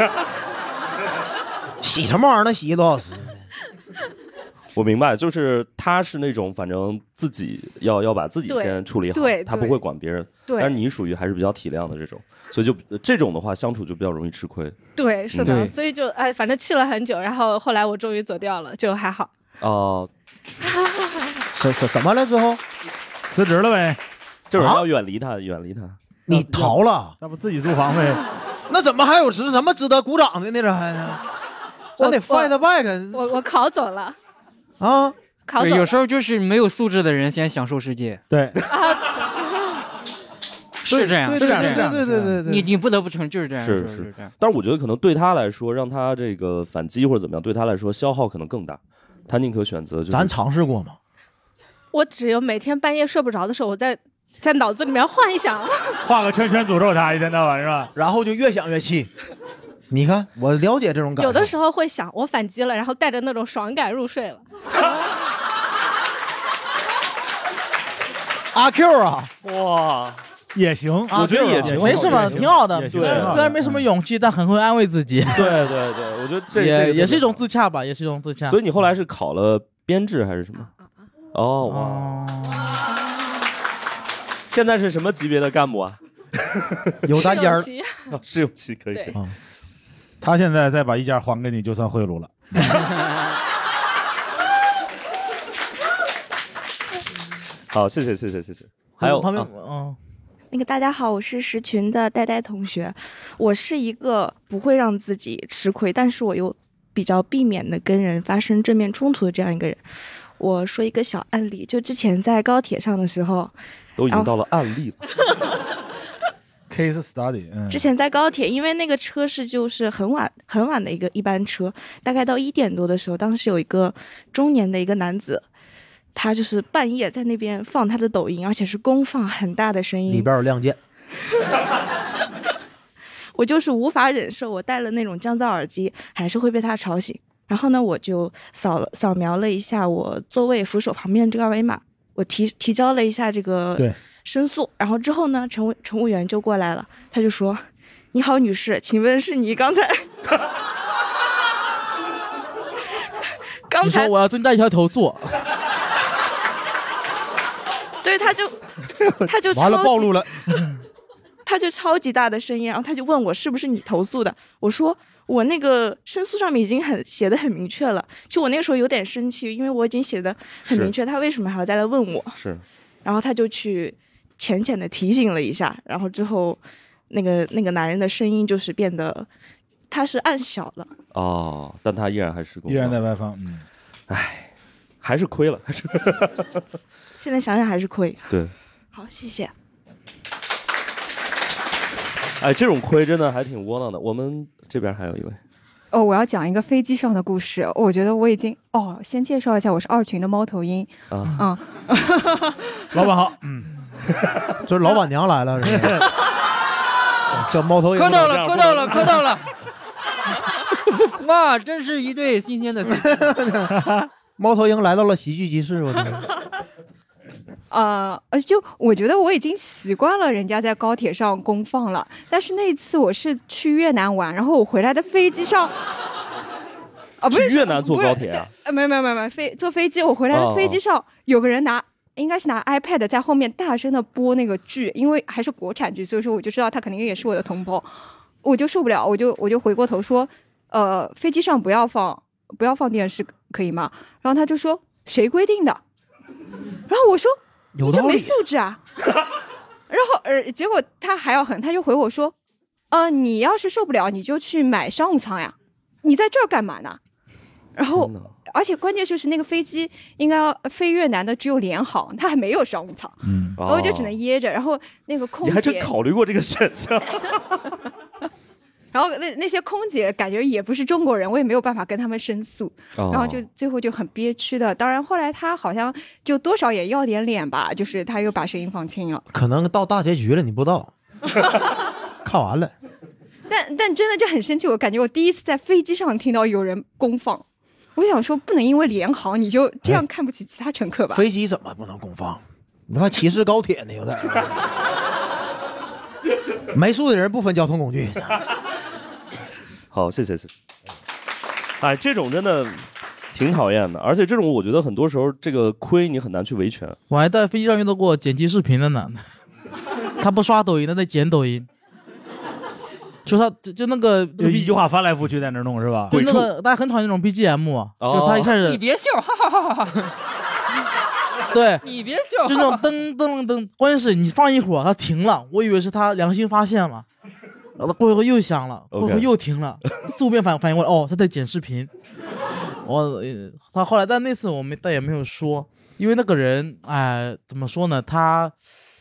洗什么玩意儿呢？洗1多小时。 我明白，就是他是那种反正自己要把自己先处理好，他不会管别人。但是你属于还是比较体谅的这种，所以就这种的话相处就比较容易吃亏。 对，是的，所以就反正气了很久，然后后来我终于走掉了，就还好。 怎么了？最后辞职了呗？ 就是要远离他，远离他。 你逃了？ 要不自己租房呗？ 那怎么还有什么值得鼓掌的呢？这还呢？咱得 fight back。 我考走了啊， 考走了。 有时候就是没有素质的人先享受世界。 对。 是这样， 对， 你不得不承认就是这样， 是这样。但是我觉得可能对他来说，让他这个反击或者怎么样，对他来说消耗可能更大。他宁可选择就是。 咱尝试过吗？ 我只有每天半夜睡不着的时候，我在脑子里面幻想， 画个圈圈诅咒他一天到晚是吧？ 然后就越想越气。你看，我了解这种感觉。 有的时候会想，我反击了，然后带着那种爽感入睡了。 阿 Q 啊， 哇！ 也行， 我觉得也行， 没什么，挺好的。虽然没什么勇气，但很会安慰自己。 对，我觉得这也是一种自洽吧，也是一种自洽。 所以你后来是考了编制还是什么？哇！现在是什么级别的干部啊？ 有单间儿， 试用期可以。 他现在再把衣架还给你，就算贿赂了。 好，谢谢。还有旁边那个大家好，我是10群的呆同学。我是一个不会让自己吃亏，但是我又比较避免的跟人发生正面冲突的这样一个人。我说一个小案例，就之前在高铁上的时候， 都已经到了案例了。 Case study。 之前在高铁，因为那个车是就是很晚的一班车，大概到1点多的时候，当时有一个中年的一个男子。他就是半夜在那边放他的抖音，而且是公放很大的声音， 里边有亮剑。 我就是无法忍受，我戴了那种降噪耳机，还是会被他吵醒。然后呢，我就扫描了一下我座位扶手旁边这个二维码，我提交了一下这个申诉。然后之后呢，乘务员就过来了，他就说：“你好，女士，请问是你刚才？” 你说我要增加一条头座。 对，他就完了暴露了， 他就超级大的声音，然后他就问我是不是你投诉的，我说我那个申诉上面已经写的很明确了，就我那个时候有点生气，因为我已经写的很明确，他为什么还要再来问我？ 是， 然后他就去浅浅的提醒了一下，然后之后那个男人的声音就是变得，他是暗小了哦，但他依然还是依然在外放， 唉，还是亏了，还是现在想想还是亏。 对， 好，谢谢。 哎，这种亏真的还挺窝囊的。我们这边还有一位。 我要讲一个飞机上的故事。我觉得我已经先介绍一下，我是2群的猫头鹰啊。 老板好， 就是老板娘来了，是吧？叫猫头鹰。 磕到了！哇，真是一对新鲜的猫头鹰来到了喜剧集市，我天。 就我觉得我已经习惯了人家在高铁上公放了，但是那一次我是去越南玩，然后我回来的飞机上，不是去越南坐高铁啊？ 没坐飞机，我回来的飞机上有个人应该是拿 iPad 在后面大声的播那个剧，因为还是国产剧，所以说我就知道他肯定也是我的同胞，我就受不了，我就回过头说，飞机上不要放电视可以吗？然后他就说谁规定的？然后我说你这没素质啊！然后结果他还要狠，他就回我说，你要是受不了，你就去买商务舱呀，你在这儿干嘛呢？然后而且关键就是那个飞机应该要飞越南的只有联航，它还没有商务舱，然后我就只能噎着。然后那个空姐， 你还真考虑过这个选项。 然后那些空姐感觉也不是中国人，我也没有办法跟他们申诉，然后就最后就很憋屈的。当然后来他好像就多少也要点脸吧，就是他又把声音放轻了。 可能到大结局了，你不知道。看完了。 但真的就很生气，我感觉我第一次在飞机上听到有人公放，我想说不能因为联航你就这样看不起其他乘客吧？ 飞机怎么不能公放？你还歧视高铁呢？有点。没素的人不分交通工具。 好，谢谢。哎，这种真的挺讨厌的，而且这种我觉得很多时候这个亏你很难去维权。 我还在飞机上遇到过剪辑视频的呢，他不刷抖音，他在剪抖音，就那个一句话翻来覆去在那弄是吧？ 就那个大家很讨厌那种 BGM 啊，就是他一开始你别笑，哈哈哈哈。 对， 你别笑， 就那种噔噔噔，关键是你放一会儿，它停了，我以为是他良心发现了，然后过一会儿又响了，过一会儿又停了，4、5遍反应过来，他在剪视频。他后来，但那次但也没有说，因为那个人，怎么说呢？他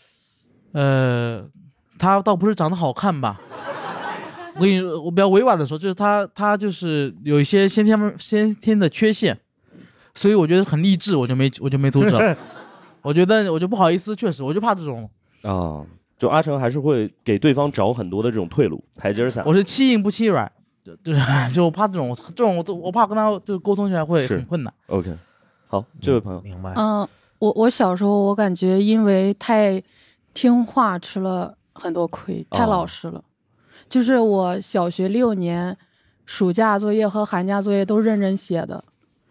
倒不是长得好看吧？我比较委婉的说，就是他就是有一些先天的缺陷。所以我觉得很励志，我就没阻止了。我觉得我就不好意思，确实我就怕这种就阿成还是会给对方找很多的这种退路台阶下。 我是欺硬不欺软，就我怕这种我怕跟他就沟通起来会很困难。 OK， 好，这位朋友明白。 我小时候我感觉因为太听话吃了很多亏，太老实了。就是我小学6年，暑假作业和寒假作业都认真写的。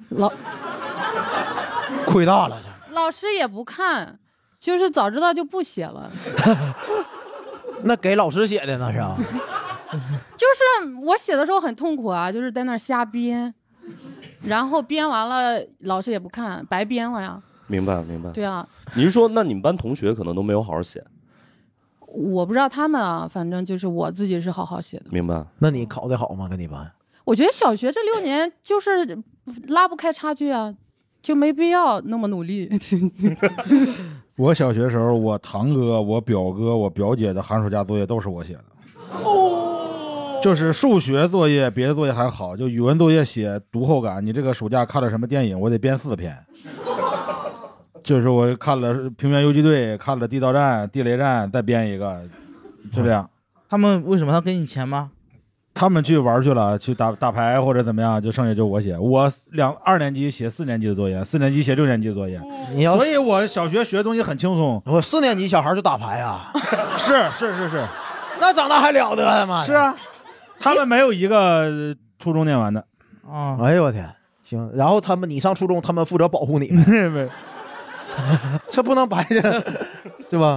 亏大了， 老师也不看，就是早知道就不写了。 那给老师写的那是？ 就是我写的时候很痛苦啊，就是在那儿瞎编，然后编完了老师也不看，白编了呀。 明白。 对啊。 你是说那你们班同学可能都没有好好写？ 我不知道他们啊，反正就是我自己是好好写的。 明白。 那你考得好吗？跟你班？ 我觉得小学这6年就是拉不开差距啊，就没必要那么努力。 我小学时候，我堂哥、我表哥、我表姐的寒暑假作业都是我写的。就是数学作业，别的作业还好，就语文作业写读后感。你这个暑假看了什么电影？我得编4篇。就是我看了《平原游击队》，看了《地道战》《地雷战》，再编一个，就这样。 他们为什么他给你钱吗？ 他们去玩去了，去打牌或者怎么样，就剩下就我写。我2年级写4年级的作业，4年级写6年级的作业。所以我小学学的东西很轻松。 我4年级小孩就打牌啊？ 是， 那长大还了得他妈。 是啊，他们没有一个初中念完的。 哎呦我天，行。然后你上初中，他们负责保护你。这不能白的，对吧？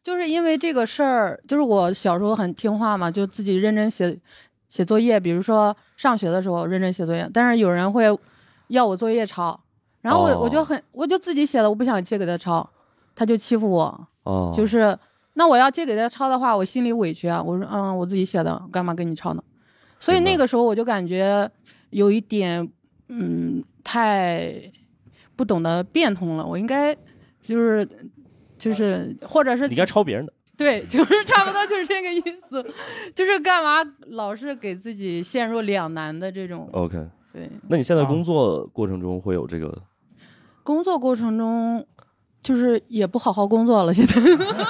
就是因为这个事儿，就是我小时候很听话嘛，就自己认真写作业，比如说上学的时候认真写作业，但是有人会要我作业抄，然后我就自己写的，我不想借给他抄，他就欺负我。就是那我要借给他抄的话，我心里委屈啊，我说我自己写的，干嘛给你抄呢？所以那个时候我就感觉有一点太不懂得变通了，我应该就是或者是你应该抄别人的。 对，就是差不多就是这个意思，就是干嘛老是给自己陷入两难的这种。 OK， 对。 那你现在工作过程中会有这个？ 工作过程中，就是也不好好工作了，现在。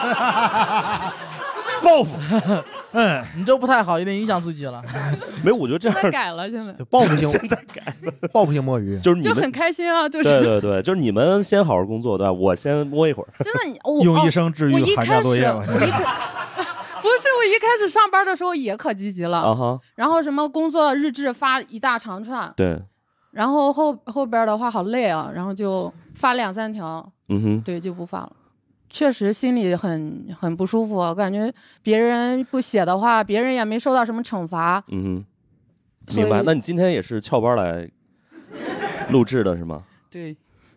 报复， 你这不太好，有点影响自己了。 没有，我觉得这样改了，现在报复性， 现在改了， 报复性摸鱼， 就是你们就很开心啊，就是对对对，就是你们先好好工作，对吧？我先摸一会儿。 真的， 用一生治愈寒假作业。 不是，我一开始上班的时候也可积极了，然后什么工作日志发一大长串， 对， 然后后边的话好累啊，然后就发2-3条，对，就不发了。确实心里很不舒服，我感觉别人不写的话，别人也没受到什么惩罚。 明白。那你今天也是翘班来录制的是吗？ 对。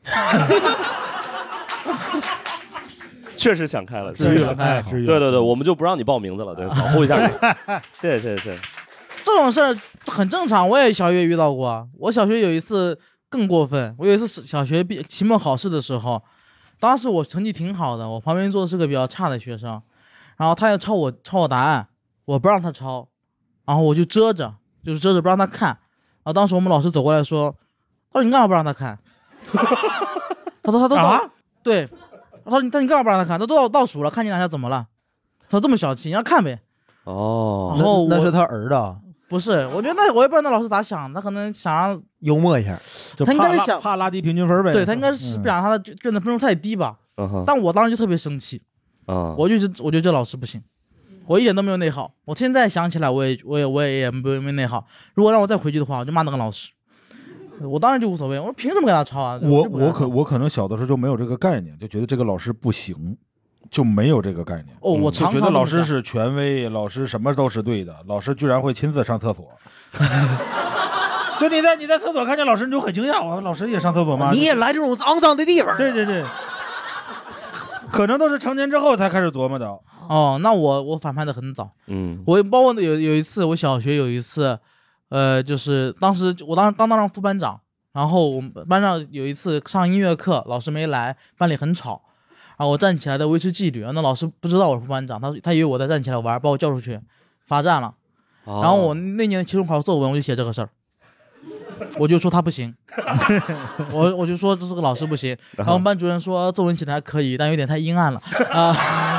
确实想开了， 对对对，我们就不让你报名字了，对，保护一下你。谢谢。 这种事儿很正常，我也小学遇到过。我小学有一次更过分，我有一次小学期末考试的时候。当时我成绩挺好的，我旁边坐的是个比较差的学生，然后他要抄我答案，我不让他抄，然后我就遮着不让他看。然后当时我们老师走过来说：“他说你干嘛不让他看？”他说他都对，他说你干嘛不让他看？他都倒数了，看你两下怎么了？他说这么小气，你要看呗。 然后那是他儿子。 不是，我觉得我也不知道那老师咋想，他可能想让幽默一下， 他应该是想怕拉低平均分呗。 对，他应该是不想他的卷子分数太低吧。但我当时就特别生气，我觉得这老师不行，我一点都没有内耗。我现在想起来，我也没内耗。如果让我再回去的话，我就骂那个老师。我当然就无所谓，我说凭什么给他抄啊？ 我可能小的时候就没有这个概念，就觉得这个老师不行。就没有这个概念我常觉得老师是权威，老师什么都是对的，老师居然会亲自上厕所。就你在厕所看见老师，你就很惊讶，我老师也上厕所吗？ 你也来这种肮脏的地方？ 对，可能都是成年之后才开始琢磨的。 那我反叛的很早。我包括有一次，我小学有一次，就是当时刚当上副班长，然后我们班上有一次上音乐课，老师没来，班里很吵。然后我站起来的维持纪律，那老师不知道我是副班长，他以为我在站起来玩，把我叫出去罚站了。然后我那年期中考作文我就写这个事儿，我就说他不行，我就说这个老师不行。然后班主任说作文写的还可以，但有点太阴暗了啊。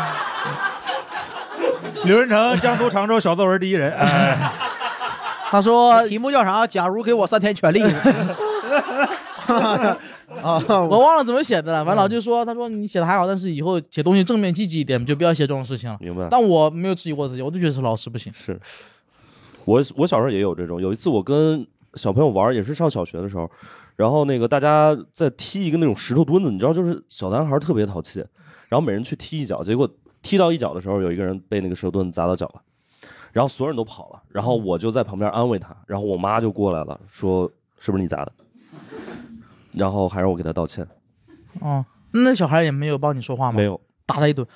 刘仁成，江苏常州小作文第1人。 他说题目叫啥？假如给我3天权利。 我忘了怎么写的了。完了就说，他说你写的还好，但是以后写东西正面积极一点，就不要写这种事情了。 明白。 但我没有质疑过自己，我就觉得是老师不行。 是，我小时候也有这种。有一次我跟小朋友玩，也是上小学的时候，然后那个大家在踢一个那种石头墩子，你知道，就是小男孩特别淘气，然后每人去踢一脚，结果踢到一脚的时候，有一个人被那个石头墩子砸到脚了，然后所有人都跑了，然后我就在旁边安慰他，然后我妈就过来了，说是不是你砸的？然后还让我给他道歉。 那小孩也没有帮你说话吗？ 没有， 打他一顿。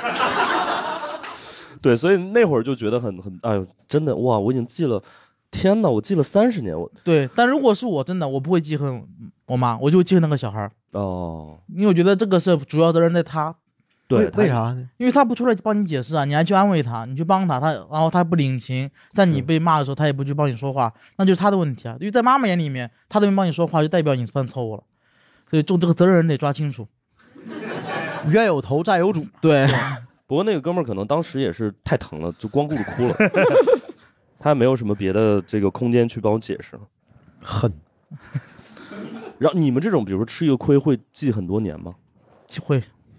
对，所以那会儿就觉得很，哎呦，真的哇，我已经记了，天哪，我记了30年。 对，但如果是我真的，我不会记恨我妈，我就会记恨那个小孩。因为我觉得这个是主要责任在他。 对， 为啥呢？ 因为他不出来帮你解释啊，你还去安慰他，你去帮他，然后他不领情，在你被骂的时候，他也不去帮你说话，那就是他的问题啊。因为在妈妈眼里面，他都没帮你说话，就代表你犯错误了，所以这个责任人得抓清楚。 冤有头债有主。 对。 不过那个哥们儿可能当时也是太疼了，就光顾着哭了，他也没有什么别的这个空间去帮我解释了。 恨。 然后你们这种，比如说吃一个亏会记很多年吗？ 会。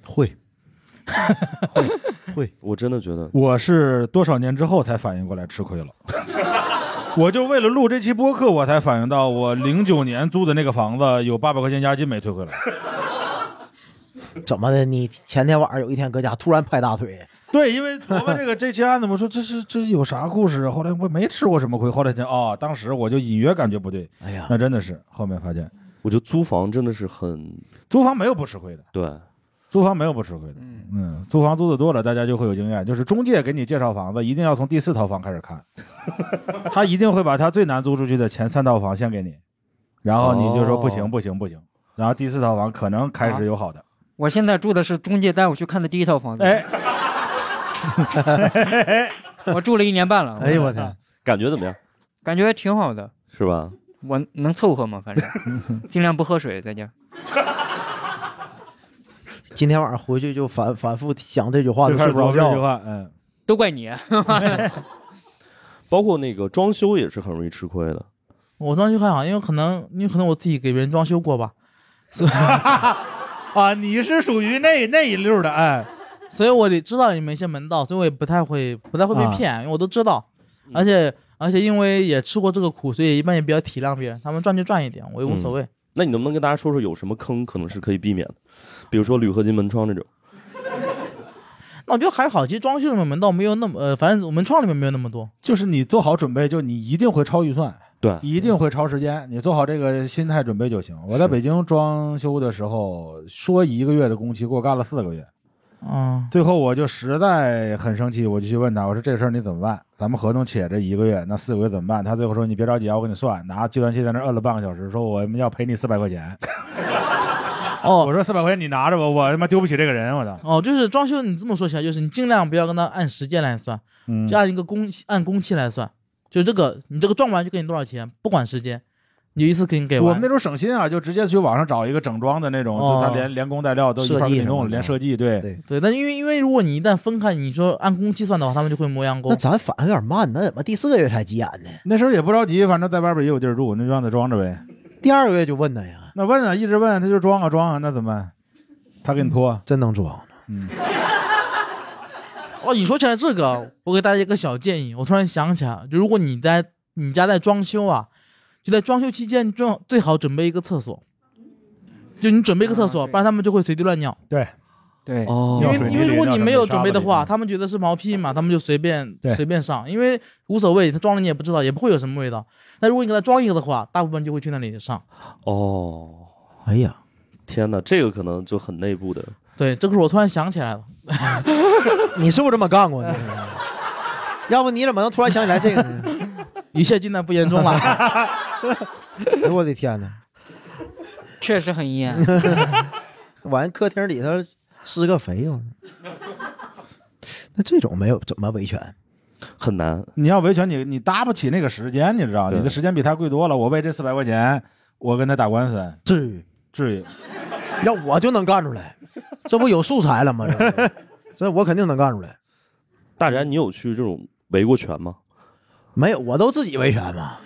我真的觉得我是多少年之后才反应过来吃亏了。我就为了录这期播客，我才反应到我09年租的那个房子有800块钱押金没退回来。 怎么的？你前天晚上有一天搁家突然拍大腿？ 对，因为琢磨这期案子，我说这有啥故事？后来我没吃过什么亏，后来当时我就隐约感觉不对。哎呀，那真的是后面发现， 我觉得租房真的是租房没有不吃亏的。 对， 租房没有不吃亏的。租房租的多了，大家就会有经验。就是中介给你介绍房子，一定要从第4套房开始看，他一定会把他最难租出去的前3套房先给你，然后你就说不行，然后第4套房可能开始有好的。 我现在住的是中介带我去看的第1套房子。我住了1年半了。 哎呦我天， 感觉怎么样？ 感觉挺好的， 是吧？ 我能凑合吗？反正尽量不喝水在家。 今天晚上回去就反复想这句话，就睡不着觉。 都怪你。 包括那个装修也是很容易吃亏的。 我装修还好，因为可能我自己给别人装修过吧。 啊，你是属于那一溜的，哎， 所以我得知道你们一些门道，所以我也不太会被骗，因为我都知道，而且因为也吃过这个苦，所以一般也比较体谅别人，他们赚就赚一点，我也无所谓。 那你能不能跟大家说说有什么坑可能是可以避免的？比如说铝合金门窗这种。 那我觉得还好，其实装修里面门道没有那么反正门窗里面没有那么多。 就是你做好准备，就你一定会超预算， 对， 一定会超时间，你做好这个心态准备就行。我在北京装修的时候，说1个月的工期，给我干了4个月。最后我就实在很生气，我就去问他，我说这个事儿你怎么办？咱们合同写着1个月，那4个月怎么办？他最后说你别着急啊，我给你算，拿计算器在那摁了半个小时，说我们要赔你400块钱。我说400块钱你拿着吧，我他妈丢不起这个人，我操！ 就是装修，你这么说起来，就是你尽量不要跟他按时间来算，就按一个按工期来算，就你这个装完就给你多少钱，不管时间。你一次给你给完， 我们那种省心啊，就直接去网上找一个整装的那种，就他连工带料都一块给你弄，连设计，对。 但因为如果你一旦分开，你说按工期算的话，他们就会磨洋工。 那咱反应有点慢，那怎么第4个月才急眼呢？ 那时候也不着急，反正在外边也有地儿住，那就让他装着呗。 第2个月就问他呀， 那问啊，一直问，他就装啊，那怎么办？他给你拖， 真能装。 你说起来这个，我给大家一个小建议，我突然想起来，就如果你家在装修啊。就在装修期间，最好准备一个厕所。就你准备一个厕所，不然他们就会随地乱尿。 对， 因为如果你没有准备的话，他们觉得是毛坯嘛，他们就随便上，因为无所谓，他装了你也不知道，也不会有什么味道。但如果你给他装一个的话，大部分就会去那里上。 哎呀， 天哪，这个可能就很内部的。 对，这个是我突然想起来了。 你是不是这么干过呢？要不你怎么能突然想起来这个呢？ 一切尽在不言中了。 哎我的天哪， 确实很严。 完客厅里头施个肥哟。那这种没有怎么维权？ 很难。 你要维权，你搭不起那个时间，你知道，你的时间比他贵多了。我为这400块钱，我跟他打官司，至于？ 要我就能干出来，这不有素材了吗？这我肯定能干出来。 大宅，你有去这种维过权吗？ 没有，我都自己维权嘛。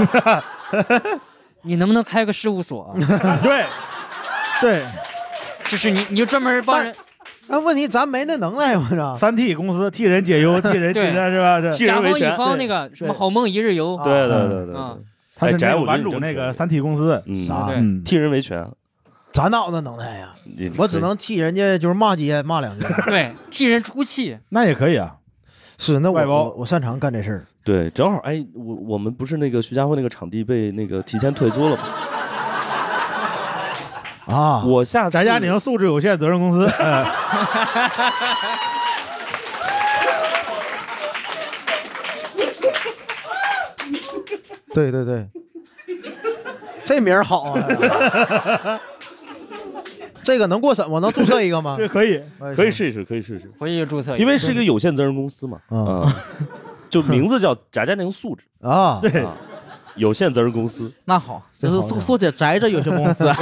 你能不能开个事务所？ 对， 就是你就专门帮人。 那问题咱没那能耐嘛 ？3T 公司替人解忧，替人解难是吧？ 替人维权。 甲方乙方那个什么好梦一日游。 对。 他是那玩主那个3T 公司， 啥？ 替人维权。 咱哪有那能耐呀？我只能替人家就是骂街骂2句。 对，替人出气。 那也可以啊。 是，那我擅长干这事儿。 对，正好哎，我们不是那个徐家汇那个场地被那个提前退租了吗？我下次翟佳宁素质有限责任公司。 对，这名儿好啊。这个能过审，我能注册一个吗？ 对，可以试一试， 回去注册， 因为是一个有限责任公司嘛，就名字叫翟佳宁素质啊， 对， 有限责任公司。 那好，就是缩写翟着有限公司。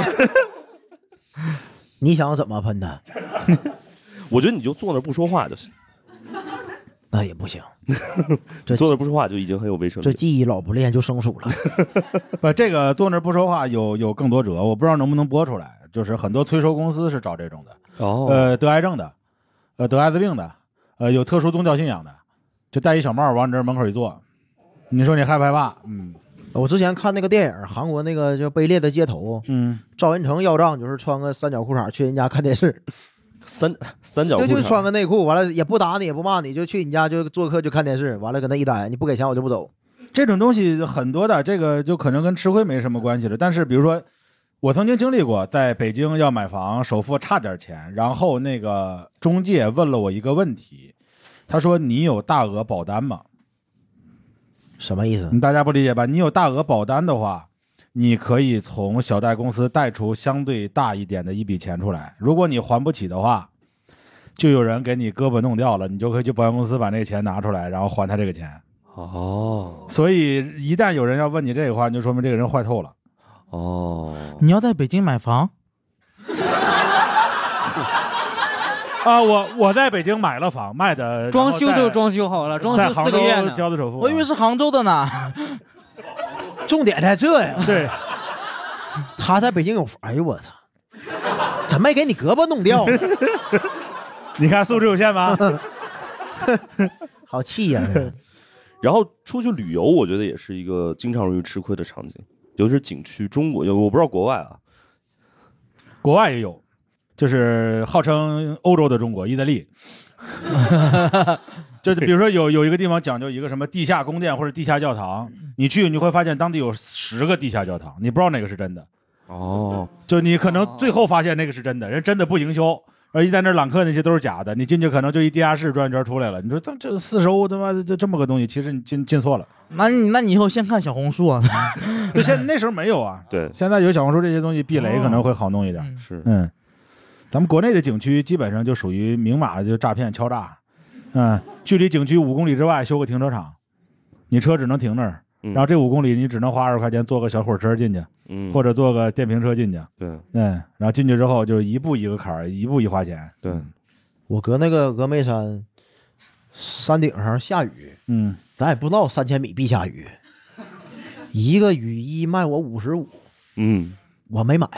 你想怎么喷他？ 我觉得你就坐那不说话就行。 那也不行， 坐那不说话就已经很有卫生。 这记忆老不练就生疏了。 不，这个坐那不说话有更多折，我不知道能不能播出来。就是很多催收公司是找这种的，得癌症的，得艾滋病的，有特殊宗教信仰的，就戴一小帽往你这门口一坐，你说你害不害怕？ 我之前看那个电影，韩国那个叫《卑劣的街头》，赵文成要账就是穿个三角裤衩去人家看电视， 三角裤衩就穿个内裤，完了也不打你也不骂你，就去你家就做客就看电视，完了搁那一待，你不给钱我就不走。 这种东西很多的，这个就可能跟吃亏没什么关系了。但是比如说，我曾经经历过，在北京要买房，首付差点钱，然后那个中介问了我一个问题，他说：“你有大额保单吗？” 什么意思？ 大家不理解吧？你有大额保单的话，你可以从小贷公司贷出相对大一点的一笔钱出来。如果你还不起的话，就有人给你胳膊弄掉了，你就可以去保险公司把那个钱拿出来，然后还他这个钱。 哦， 所以一旦有人要问你这个话，就说明这个人坏透了。 哦， 你要在北京买房？ 啊，我在北京买了房，卖的装修就装修好了，装修4个月呢， 交的首付。 我以为是杭州的呢。 重点在这呀。 对， 他在北京有房，哎呦我操，怎么没给你胳膊弄掉呢？ 你看素质有限吧？ 好气呀！ 然后出去旅游，我觉得也是一个经常容易吃亏的场景，尤其是景区。中国我不知道国外啊， 国外也有。就是号称欧洲的中国，意大利，就是比如说有一个地方讲究一个什么地下宫殿或者地下教堂，你去你会发现当地有10个地下教堂，你不知道哪个是真的。 哦， 就你可能最后发现那个是真的，人真的不营销，而一在那揽客那些都是假的，你进去可能就一地下室转一圈出来了。你说这4欧他妈这么个东西，其实你进错了。 那你以后先看小红书啊。 对，那时候没有啊。 对， 现在有小红书这些东西避雷可能会好弄一点。 是， 咱们国内的景区基本上就属于明码就诈骗敲诈，距离景区5公里之外修个停车场，你车只能停那儿，然后这5公里你只能花20块钱坐个小火车进去，或者坐个电瓶车进去， 对， 然后进去之后就一步一个坎儿，一步一花钱。 对， 我搁那个峨眉山山顶上下雨，咱也不知道3000米必下雨，一个雨衣卖我55，我没买。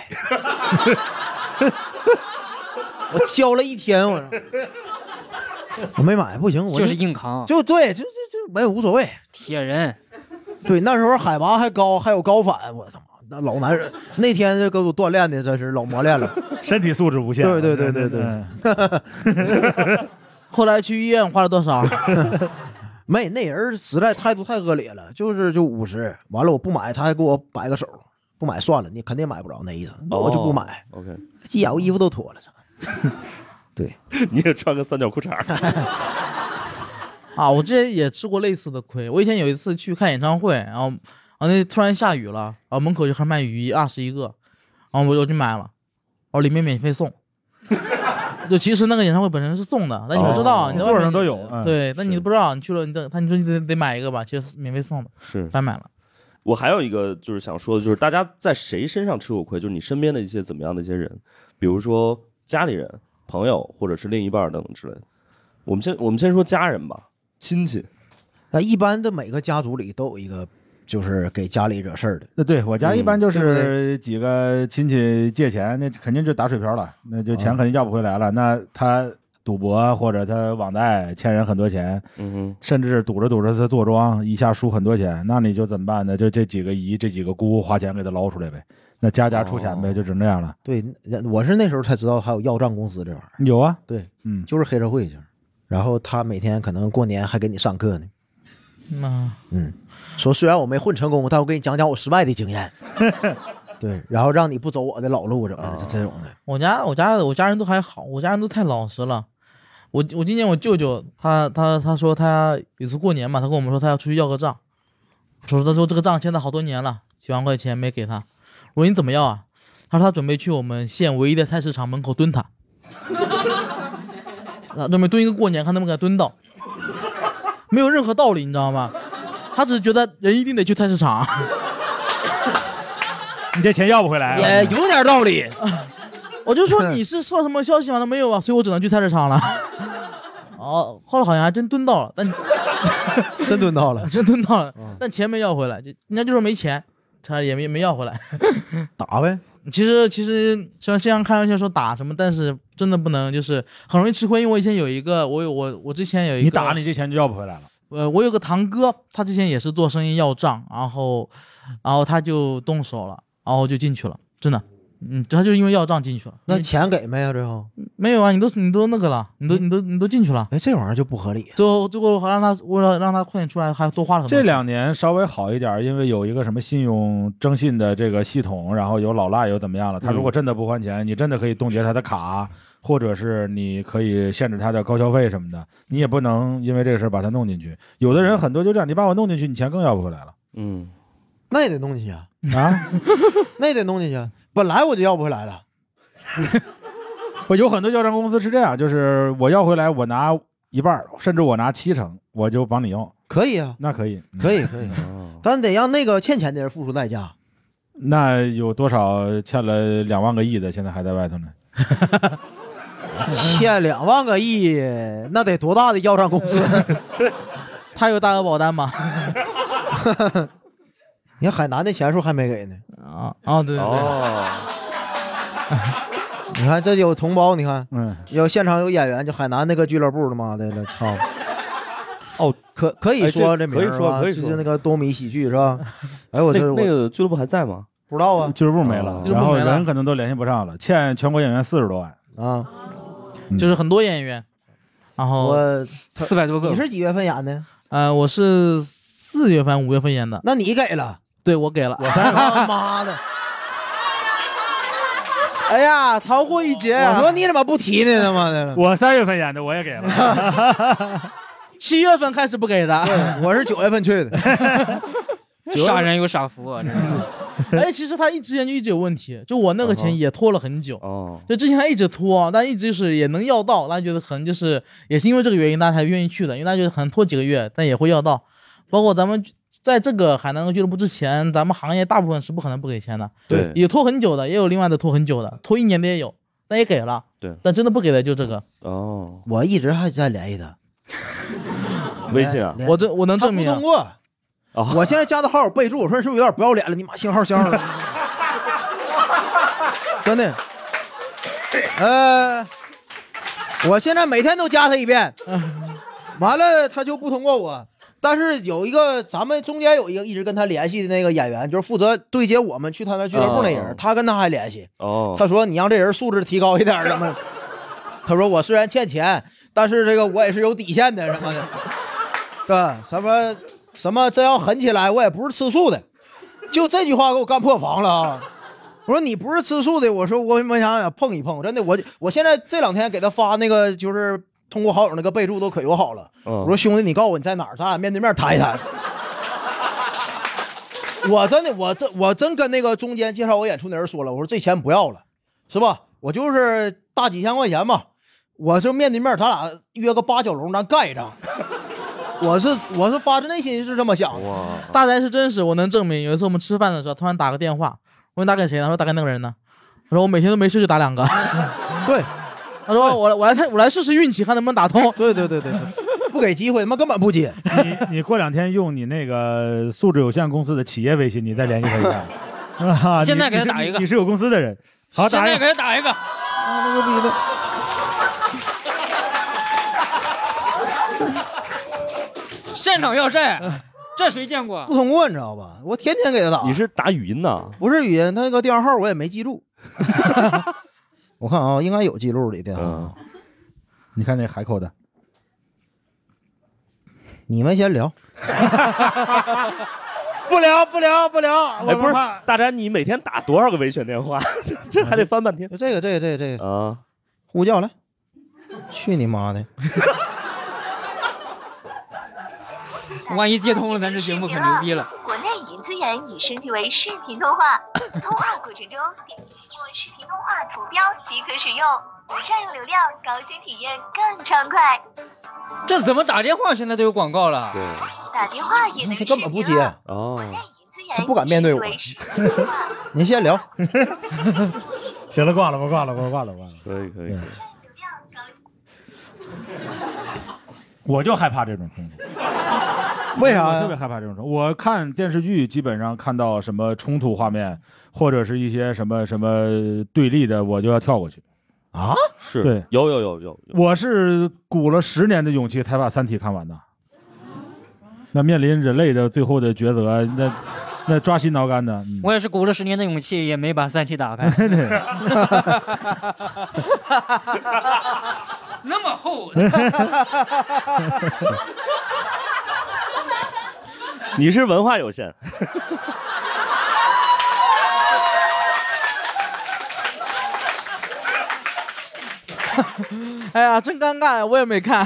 我交了1天，我没买，不行，我就是硬扛， 就对，就没有无所谓， 铁人。 对，那时候海拔还高，还有高反，我他妈那老男人，那天这给我锻炼的真是老磨练了， 身体素质无限。 对。 后来去医院花了多少？ 没，那人实在态度太恶劣了，就50，完了我不买，他还给我摆个手，不买算了，你肯定买不着那意思，那我就不买。 OK， 急眼，我衣服都脱了。对， 你也穿个三角裤衩。 啊，我之前也吃过类似的亏。我以前有一次去看演唱会，然后那突然下雨了，然后门口就开始卖雨衣，21个，然后我就去买了，然后里面免费送。就其实那个演唱会本身是送的，但你不知道，你多少人都有。 对，但你不知道，你去了，你说你得买一个吧，其实免费送的， 是白买了。 我还有一个就是想说的，就是大家在谁身上吃过亏？就是你身边的一些怎么样的一些人，比如说家里人、朋友，或者是另一半等等之类的。我们先说家人吧，亲戚。 一般的每个家族里都有一个，就是给家里惹事儿的。 对，我家一般就是几个亲戚借钱，那肯定就打水漂了，那就钱肯定要不回来了。那他赌博或者他网贷欠人很多钱，甚至是赌着他坐庄，一下输很多钱，那你就怎么办呢？就这几个姨、这几个姑花钱给他捞出来呗，那家出钱呗，就只能这样了。 对，我是那时候才知道还有要账公司这玩意儿。 有啊， 对，就是黑社会就是。然后他每天可能过年还给你上课呢。说虽然我没混成功，但我给你讲讲我失败的经验。对，然后让你不走我的老路，怎么的这种的。 我家人都还好，我家人都太老实了。我今年我舅舅他说他有次过年嘛，他跟我们说他要出去要个账，他说这个账欠他好多年了，几万块钱没给他。我说你怎么要啊？他说他准备去我们县唯一的菜市场门口蹲他，准备蹲一个过年，看能不能给他蹲到。没有任何道理，你知道吗？他只是觉得人一定得去菜市场。 你这钱要不回来， 也有点道理。 我就说你是说什么消息吗？他没有啊，所以我只能去菜市场了。后来好像还真蹲到了，但真蹲到了， 真蹲到了，但钱没要回来，人家就说没钱，他也没要回来。 打呗。 其实虽然这样开玩笑说打什么，但是真的不能，就是很容易吃亏。因为我以前有一个，我之前有一个， 你打你这钱就要不回来了。 我有个堂哥，他之前也是做生意要账，然后他就动手了，然后就进去了，真的。他就因为要账进去了。 那钱给没啊？最后没有啊，你都那个了，你都进去了。 哎，这玩意儿就不合理。 最后还为了让他快点出来，还多花了很多钱。 这2年稍微好一点，因为有一个什么信用征信的这个系统，然后有老赖又怎么样了？他如果真的不还钱，你真的可以冻结他的卡，或者是你可以限制他的高消费什么的。你也不能因为这个事把他弄进去。有的人很多就这样，你把我弄进去，你钱更要不回来了。 那也得弄进去啊！那也得弄进去。本来我就要不回来了。 不，有很多要账公司是这样，就是我要回来，我拿1半，甚至我拿70%，我就帮你要。 可以啊， 那可以， 可以，但得让那个欠钱的人付出代价。 那有多少欠了2万个亿的，现在还在外头呢？ 欠2万个亿，那得多大的要账公司？ 他有大额保单吗？ 你看海南的钱数还没给呢。 对。 你看这有同胞，你看，有现场有演员，就海南那个俱乐部的妈的了，操！可以说这名儿吧？就是那个多米喜剧是吧？哎，我这那个俱乐部还在吗？ 不知道啊， 俱乐部没了，然后人可能都联系不上了，欠全国演员40多万啊， 就是很多演员，然后我 400多个。 你是几月份演的？ 我是4月份、5月份演的。 那你给了？ 对，我给了。 我3月份，妈的！ 哎呀，逃过一劫啊！ 我说你怎么不提呢？他妈的！ 我3月份演的，我也给了。 7月份开始不给的， 我是9月份去的。 傻人有傻福啊！ 哎，其实他之前就一直有问题，就我那个钱也拖了很久。就之前他一直拖，但一直就是也能要到，大家觉得可能就是也是因为这个原因，大家才愿意去的，因为大家觉得可能拖几个月，但也会要到。包括咱们在这个海南俱乐部之前，咱们行业大部分是不可能不给钱的。 对， 有拖很久的，也有另外的拖很久的，拖1年的也有，但也给了。 对， 但真的不给的就这个。 我一直还在联系他。 微信啊？ 我能证明。 他不通过。我现在加的号备注，我说是不是有点不要脸了？你妈信号香了。真的。我现在每天都加他1遍，完了他就不通过我。但是有一个咱们中间有一个一直跟他联系的那个演员，就是负责对接我们去他那俱乐部那人，他跟他还联系。他说你让这人素质提高一点什么？他说我虽然欠钱，但是这个我也是有底线的什么的，是吧？什么真要狠起来，我也不是吃素的。就这句话给我干破防了啊！我说你不是吃素的，我说我想碰一碰，真的，我现在这2天给他发那个就是通过好友那个备注都可友好了。我说兄弟，你告诉我你在哪儿，咱俩面对面谈一谈。我真跟那个中间介绍我演出那人说了，我说这钱不要了，是吧？我就是大几千块钱嘛，我就面对面，咱俩约个8角笼，咱干一仗。我是发自内心是这么想的。 大宅是真实，我能证明。有一次我们吃饭的时候，突然打个电话，我问打给谁呢？他说打给那个人呢。他说我每天都没事就打2个。 对， 他说我来试试运气，看能不能打通。 对，不给机会，他妈根本不接。 你过2天用你那个素质有限公司的企业微信，你再联系他一下。 现在给他打一个。 你是有公司的人，好， 现在给他打一个。 那个逼的。 现场要债，这谁见过？ 不通过，你知道吧？我天天给他打。 你是打语音呐？ 不是语音，那个电话号我也没记住。我看啊，应该有记录里的。 你看那海口的， 你们先聊。 不聊。 哎，不是大展，你每天打多少个维权电话？这还得翻半天。 这个啊，呼叫来，去你妈的！ 万一接通了，咱这节目可牛逼了。 国内云资源已升级为视频通话，通话过程中点击通过视频通话图标即可使用，不占用流量，高清体验更畅快。 这怎么打电话现在都有广告了？ 对， 打电话也能他根本不接。他不敢面对我。您先聊。 行了，挂了。可以。我就害怕这种冲突。 为啥呀？ 我特别害怕这种冲突。我看电视剧基本上看到什么冲突画面，或者是一些什么对立的，我就要跳过去。 啊？ 是， 对， 有。 我是鼓了10年的勇气才把《三体》看完的。 那面临人类的最后的抉择，那抓心挠肝的。 我也是鼓了10年的勇气，也没把3体打开。那么厚。 你是文化有限。 哎呀，真尴尬呀！我也没看。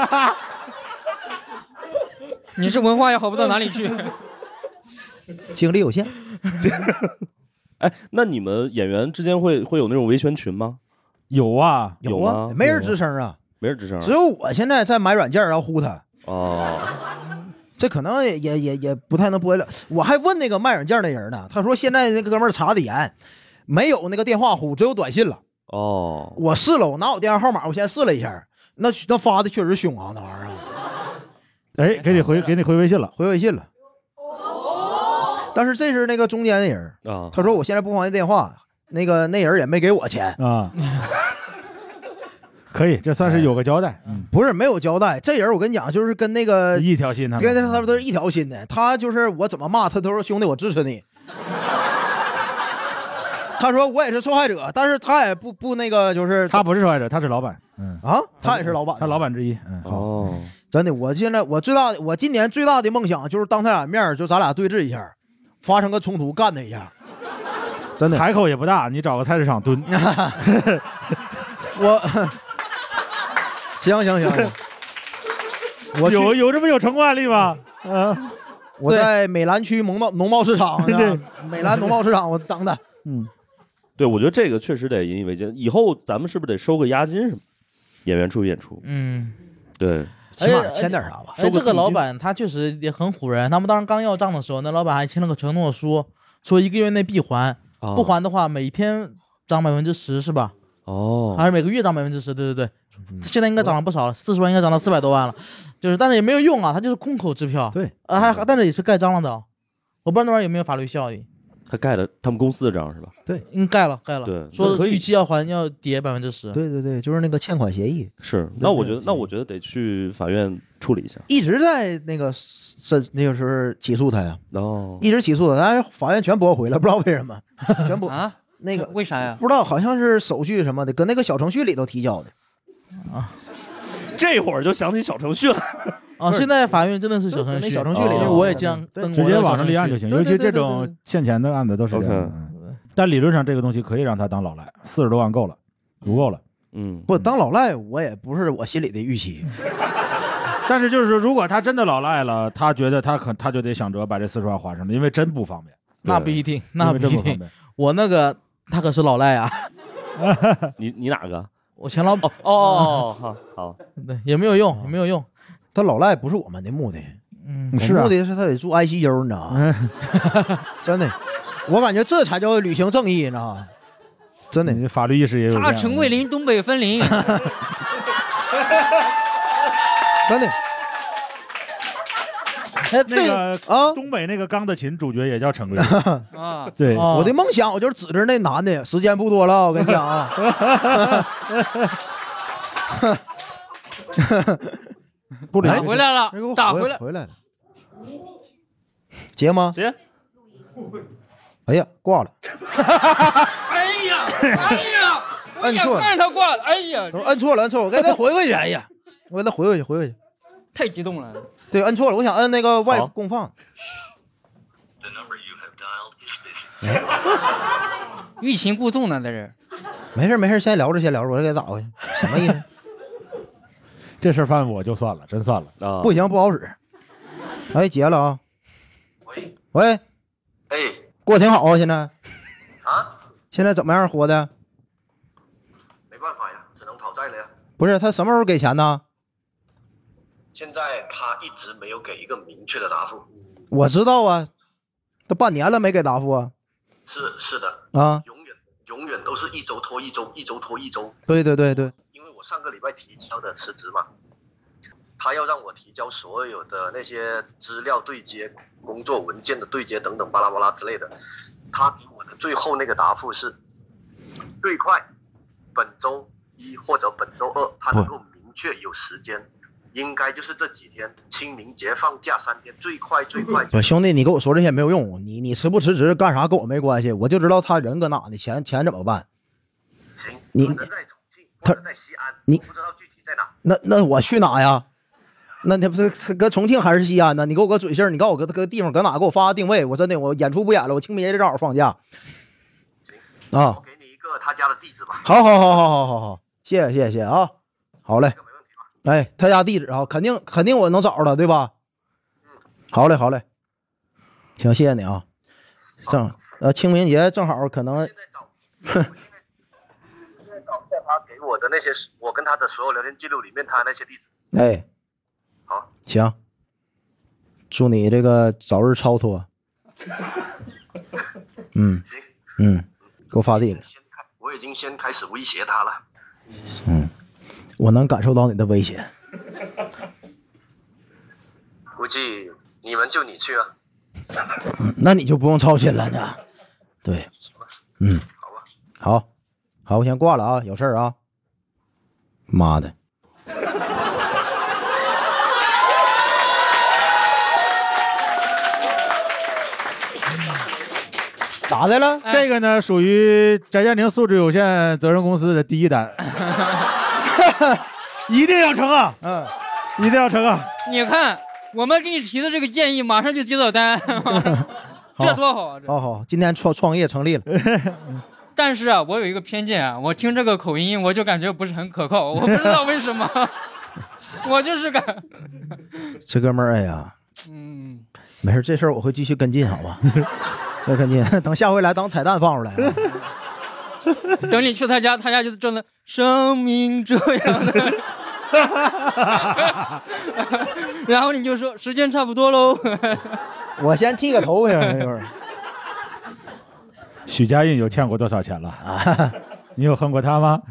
你是文化也好不到哪里去。 精力有限。 哎，那你们演员之间会有那种维权群吗？ 有啊， 有啊，没人吱声啊， 没人吱声， 只有我现在在买软件要呼他。 哦， 这可能也不太能播了。我还问那个卖软件那人呢，他说现在那个哥们儿查的严，没有那个电话呼，只有短信了。 哦， 我试了，我拿我电话号码，我现在试了一下，那发的确实凶啊，那玩意儿。 哎，给你回微信了， 回微信了。但是这是那个中间的人啊， 他说我现在不方便电话，那人也没给我钱啊。可以，这算是有个交代。 不是没有交代，这人我跟你讲，就是跟那个一条心， 跟他们都是一条心的。他就是我怎么骂他都说兄弟，我支持你。他说我也是受害者，但是他也不那个，就是他不是受害者，他是老板。 他也是老板， 他老板之一。 哦，真的，我今年最大的梦想就是当他俩面，就咱俩对峙一下，发生个冲突，干他一下。真的， 海口也不大，你找个菜市场蹲。 我行，我有这么有成功案例吗？ 我在美兰区农贸市场，美兰农贸市场我当的。 对，我觉得这个确实得引以为戒。以后咱们是不是得收个押金什么？演员出去演出，对， 起码签点啥吧。 这个老板他确实也很唬人。他们当时刚要账的时候，那老板还签了个承诺书，说1个月内必还，不还的话每天涨10%是吧？ 哦， 还是每个月涨10%？对。现在应该涨了不少了，40万应该涨到400多万了，就是但是也没有用啊，他就是空口支票。 对， 但是也是盖章了的，我不知道那玩意有没有法律效力。 他盖了他们公司的章是吧？ 对， 盖了。 对， 说逾期要还要跌10%。 对，就是那个欠款协议。 是，那我觉得得去法院处理一下。 一直在那个时候起诉他呀。 哦， 一直起诉他，但是法院全驳回了，不知道为什么，全驳啊？ 那个为啥呀？ 不知道，好像是手续什么的，搁那个小程序里头提交的。 啊，这会儿就想起小程序了。 现在法院真的是小程序， 小程序里， 因为我也这样登直接网上立案就行，尤其这种欠钱的案子都是这样。但理论上这个东西可以让他当老赖，40多万够了，足够了。 不当老赖，我也不是我心里的预期。 但是就是说，如果他真的老赖了，他觉得他就得想着把这40万还上了，因为真不方便。 那不一定，那不一定。我那个他可是老赖啊。 你哪个？ 我前老板。 好。 对，也没有用。 他老赖不是我们的目的， 是啊， 目的是他得住 ICU，你知道吗？真的，我感觉这才叫履行正义，你知道吗？真的， 法律意识也有。 他陈桂林东北分林。 真的。 那个东北那个钢的琴主角也叫陈桂林啊。 对， 我的梦想我就是指着那男的，时间不多了，我跟你讲啊。 打回来了，打回来了，接吗？ 接。 哎呀，挂了。 哎呀， 摁错了， 看着他挂了，哎呀， 摁错了，我给他回回去，哎呀，我给他回回去， 太激动了。 对，摁错了，我想摁那个外供放。 欲擒故纵呢，在这。 没事，先聊着，我给他打过去，什么意思？ 这事儿犯我就算了，真算了啊！ 不行，不好使。哎，结了啊！喂， 哎， 过得挺好啊，现在。 啊？ 现在怎么样活的？ 没办法呀，只能讨债了呀。 不是，他什么时候给钱呢？ 现在他一直没有给一个明确的答复。 我知道啊，都半年了没给答复啊。 是的啊， 永远都是一周拖一周，一周拖一周。 对。 因为我上个礼拜提交的辞职嘛，他要让我提交所有的那些资料对接、工作文件的对接等等巴拉巴拉之类的。他给我的最后那个答复是，最快本周1或者本周2，他能够明确有时间应该就是这几天清明节放假3天，最快。 不，兄弟，你跟我说这些没有用，你辞不辞职干啥跟我没关系，我就知道他人搁哪呢，钱怎么办？ 行， 你人在重庆，他在西安，你不知道具体在哪？ 那我去哪呀？那不是搁重庆还是西安呢？你给我个准信儿，你告诉我个地方搁哪，给我发个定位。我真的我演出不演了，我清明节正好放假。 行啊，我给你一个他家的地址吧。 好，谢谢啊，好嘞。哎，他家地址啊，肯定我能找着他，对吧？好嘞，行，谢谢你啊。清明节正好可能。 现在找他给我的那些，我跟他的所有聊天记录里面，他那些地址。 哎， 好， 行，祝你这个早日超脱。 行， 给我发地址。 我已经先开始威胁他了。 我能感受到你的威胁。 估计你们就你去了。 那你就不用操心了，这。对，好吧。好，我先挂了啊，有事儿啊。妈的。咋的了？ 这个呢，属于翟佳宁素质有限责任公司的第1单，一定要成啊！一定要成啊！ 你看，我们给你提的这个建议，马上就接到单，这多好啊！ 好，今天创业成立了。 但是啊，我有一个偏见啊，我听这个口音，我就感觉不是很可靠，我不知道为什么，我就是感。 这哥们儿，哎呀，没事，这事儿我会继续跟进，好吧？再跟进，等下回来当彩蛋放出来。 等你去他家就真的生命这样的，然后你就说时间差不多喽。 我先剃个头，一会儿。 许家印有欠过多少钱了？你有恨过他吗？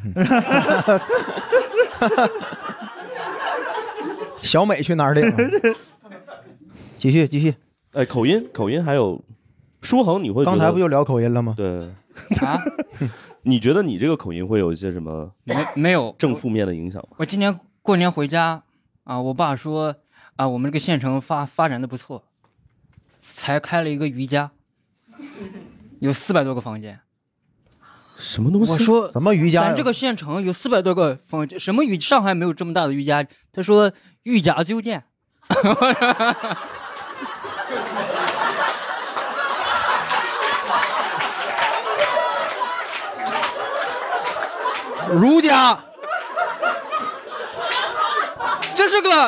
小美去哪儿领？继续。 哎，口音还有。舒恒，你会刚才不就聊口音了吗？ 对啊，你觉得你这个口音会有一些什么没有正负面的影响吗？ 我今年过年回家啊，我爸说啊，我们这个县城发展的不错，才开了一个瑜伽，有400多个房间。 什么东西？ 我说什么瑜伽？ 咱这个县城有400多个房间，什么上海没有这么大的瑜伽？他说瑜伽酒店。 儒家， 这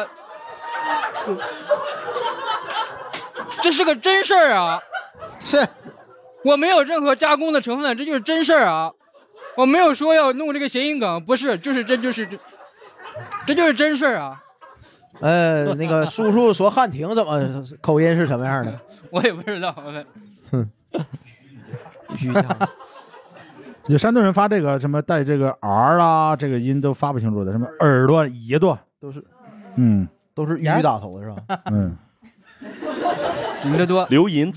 是个真事儿啊！我没有任何加工的成分，这就是真事儿啊！我没有说要弄这个谐音梗，不是，这就是真事儿啊！ 那个叔叔说汉庭怎么口音是什么样的？ 我也不知道。 瑜伽。 就山东人发这个什么带这个 r 啊，这个音都发不清楚的，什么耳朵、耳朵都是， 都是玉打头的是吧？ 你们这多刘银，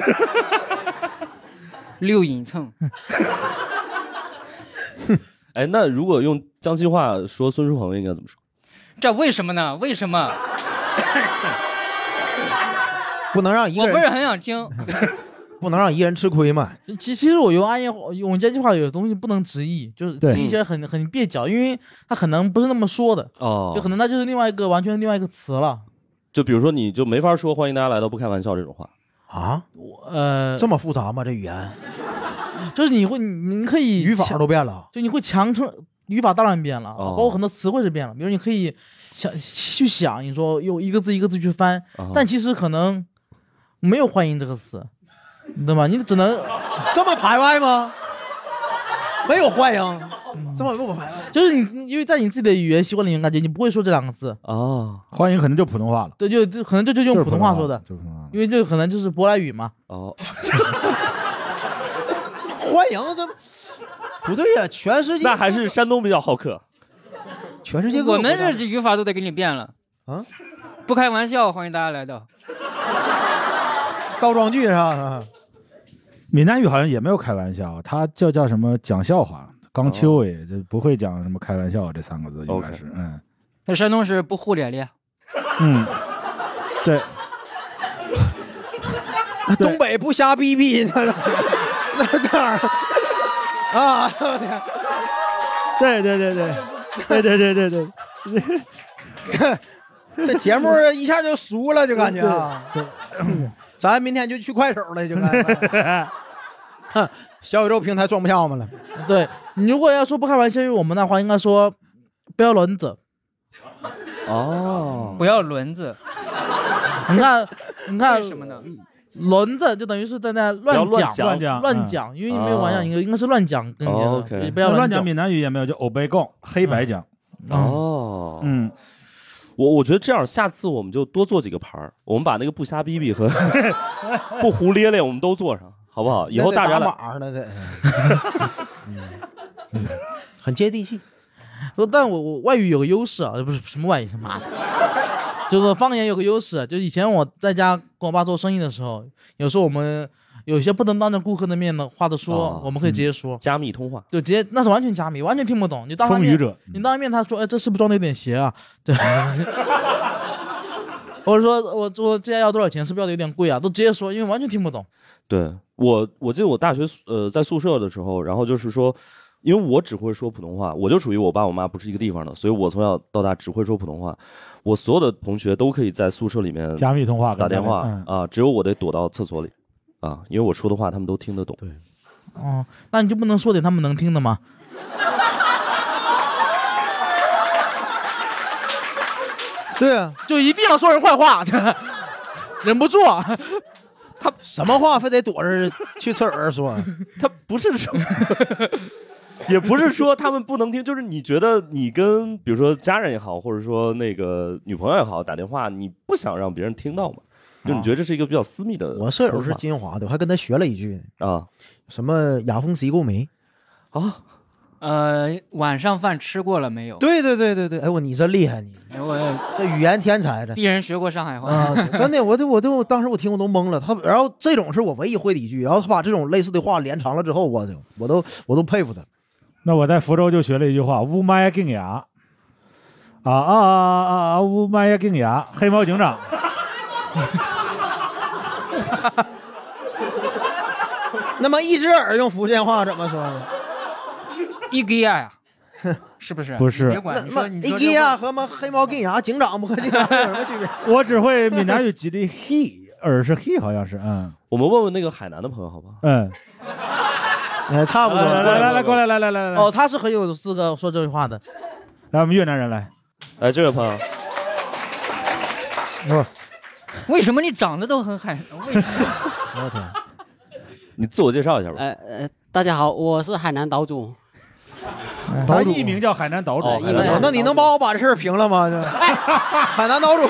六银蹭。 哎，那如果用江西话说孙书恒应该怎么说？ 这为什么呢？为什么？ 不能让一个人， 我不是很想听。 不能让一人吃亏嘛。 其实我用安徽用江西话，有东西不能直译，就是听起来很蹩脚，因为他可能不是那么说的，就可能他就是完全另外一个词了。 就比如说，你就没法说欢迎大家来到不开玩笑这种话啊？这么复杂吗？这语言？ 就是你可以语法都变了， 就你会强撑语法当然变了，包括很多词汇是变了。比如你可以想，你说用一个字一个字去翻，但其实可能没有欢迎这个词。对吧？你只能这么排外吗？没有欢迎，这么排外， 就是你因为在你自己的语言习惯里面，感觉你不会说这2个字啊。 欢迎可能就普通话了， 对，就可能就用普通话说的，因为这可能就是舶来语嘛。 欢迎这不对呀，全世界那还是山东比较好客， 全世界我们这语法都得给你变了啊！ 不开玩笑，欢迎大家来到。 倒装句是吧？ 闽南语好像也没有开玩笑，它叫什么讲笑话，刚秋也就不会讲什么开玩笑这3个字，应该是在山东是不呼咧咧。 对。 东北不瞎逼逼，那这样啊？ 对， 这节目一下就熟了，就感觉啊。咱明天就去快手了，就感觉。小宇宙平台装不下我们了。 对，你如果要说不开玩笑，我们的话应该说不要轮子。 哦，不要轮子。 你看， 为什么呢？ 轮子就等于是在那乱讲，因为你没有玩笑，应该是乱讲。 OK， 不要乱讲。闽南语也没有，就欧白讲，黑白讲。 哦，我觉得这样，下次我们就多做几个牌儿，我们把那个不瞎逼逼和不胡咧咧我们都做上，好不好？以后大家打码呢得，很接地气。 但我外语有个优势啊，不是什么外语，妈的，就是方言有个优势，就以前我在家跟我爸做生意的时候，有时候我们有些不能当着顾客的面的话的说，我们可以直接说加密通话， 就直接那是完全加密，完全听不懂。你当他面，你当他面他说，哎，这是不是装的有点邪啊？对。或者说我做这家要多少钱，是不是要的有点贵啊？都直接说，因为完全听不懂。 对，我记得我大学在宿舍的时候，然后就是说。因为我只会说普通话，我就属于我爸我妈不是一个地方的，所以我从小到大只会说普通话。我所有的同学都可以在宿舍里面加密通话打电话啊，只有我得躲到厕所里啊，因为我说的话他们都听得懂。 对， 哦，那你就不能说点他们能听的吗？ 对啊， 就一定要说人坏话，忍不住。 他什么话非得躲着去侧耳说？ 他不是说，也不是说他们不能听，就是你觉得你跟比如说家人也好，或者说那个女朋友也好打电话，你不想让别人听到嘛？就你觉得这是一个比较私密的。 我舍友是金华的，我还跟他学了一句啊， 什么雅风洗够没啊？ 晚上饭吃过了没有？ 对，哎我你真厉害你， 我这语言天才这。 鄙人学过上海话啊，真的，我都当时我听我都懵了。然后这种是我唯一会的一句，然后他把这种类似的话连长了之后，我都佩服他。 那我在福州就学了一句话：雾霾更牙，雾霾更牙，黑猫警长。 那么一只耳用福建话怎么说呢？ 伊吉亚呀，是不是？ 不是。 别管你说伊吉亚和黑猫跟牙警长不和警长有什么区别？ 我只会闽南语吉的 he， 耳是 he， 好像是。 我们问问那个海南的朋友好不好？ 差不多。 来，过来，来。 哦，他是很有资格说这句话的。 来，我们越南人来。 哎，这位朋友。 为什么你长得都很海？为什么？ 我天！ 你自我介绍一下吧。 大家好，我是海南岛主。 他艺名叫海南岛主。 那你能帮我把这事儿平了吗？海南岛主，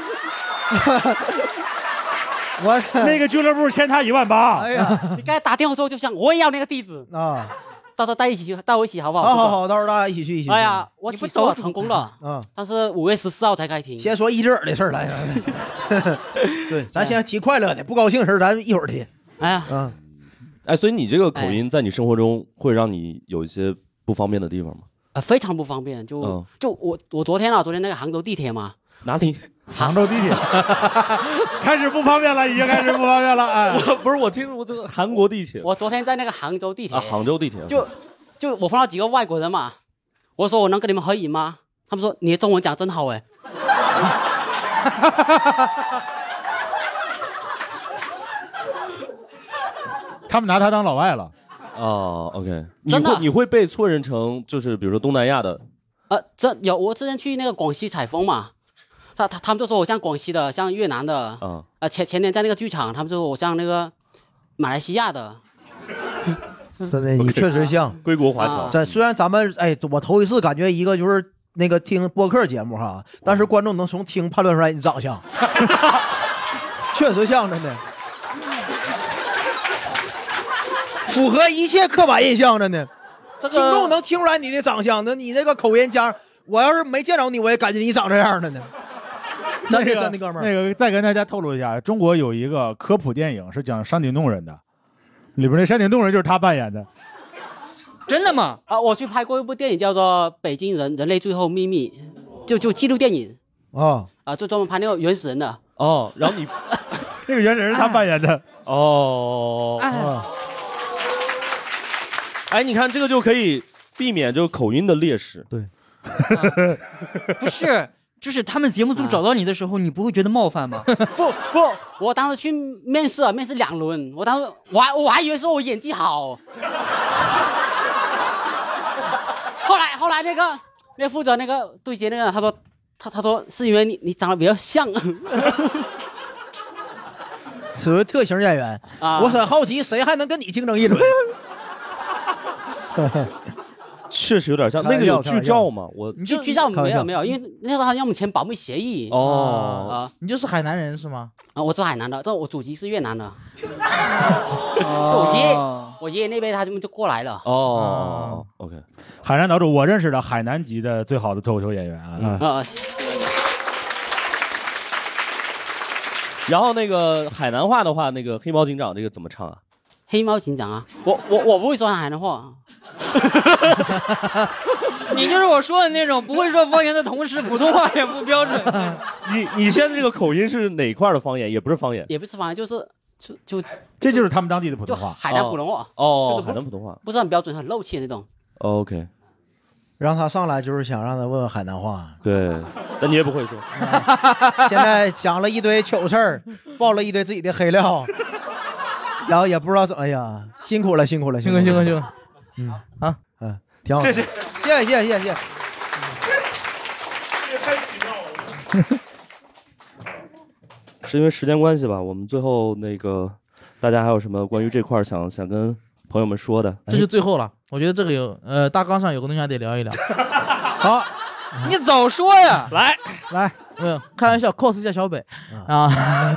我那个俱乐部欠他18000。 哎呀， 你刚才打电话之后就想我也要那个地址啊， 到时候带我一起好不好？好，到时候大家一起去。 哎呀，我起诉成功了，但是5月14号才开庭。 先说一只耳的事儿来。对，咱先提快乐的，不高兴的事儿咱一会儿提。 哎呀， 所以你这个口音在你生活中会让你有一些不方便的地方吗？ 非常不方便，就我昨天那个杭州地铁嘛。 哪里？ 杭州地铁开始不方便了，已经开始不方便了。哎， 我听我这个韩国地铁。 我昨天在那个杭州地铁。 杭州地铁。 就我碰到几个外国人嘛，我说我能跟你们合影吗？他们说你的中文讲真好哎。 他们拿他当老外了。 哦 ，OK， 你会被错认成就是比如说东南亚的？ 我之前去那个广西采风嘛，他们就说我像广西的，像越南的。前年在那个剧场，他们就说我像那个马来西亚的。 真的，你确实像归国华侨。 虽然咱们我头一次感觉一个就是那个听播客节目哈，但是观众能从听判断出来你长相，确实像，真的。符合一切刻板印象，真的。听众能听出来你的长相，那你这个口音加，我要是没见着你，我也感觉你长这样的呢。真的，哥们儿。 那个再跟大家透露一下，中国有一个科普电影是讲山顶洞人的，里边那山顶洞人就是他扮演的。 真的吗？ 我去拍过一部电影叫做《北京人类最后秘密》。 就记录电影就专门拍那个原始人的然后你那个原始人是他扮演的哎，你看这个就可以避免就口音的劣势。 对， 不是，就是他们节目组找到你的时候，你不会觉得冒犯吗？ 不，我当时去面试2轮，我当时我还以为说我演技好，后来那个负责那个对接那个，他说是因为你长得比较像， 属于特型演员我很好奇，谁还能跟你竞争一轮？ 确实有点像。那个有剧照吗？ 剧照没有，因为那时候他要我们签保密协议。 你就是海南人是吗？ 我是海南的，我祖籍是越南的。我爷爷那边他们就过来了。 OK。 海南岛主，我认识的海南籍的最好的脱口秀演员啊。 然后那个海南话的话，那个黑猫警长这个怎么唱啊？ 黑猫警长啊，我不会说海南话。 你就是我说的那种不会说方言的同时，普通话也不标准。 你现在这个口音是哪块的方言？也不是方言， 也不是方言，就是这就是他们当地的普通话， 海南普通话。 海南普通话不是很标准，很漏气的那种。 OK， 让他上来就是想让他问问海南话。 对，但你也不会说。 现在讲了一堆糗事儿，爆了一堆自己的黑料，然后也不知道怎么，哎呀，辛苦了。挺好， 谢谢。是因为时间关系吧，我们最后那个大家还有什么关于这块想跟朋友们说的？ 这就最后了，我觉得这个有大纲上有个东西还得聊一聊。 好， 你早说呀！ 来， 没有开玩笑 ，cos 一下小北啊。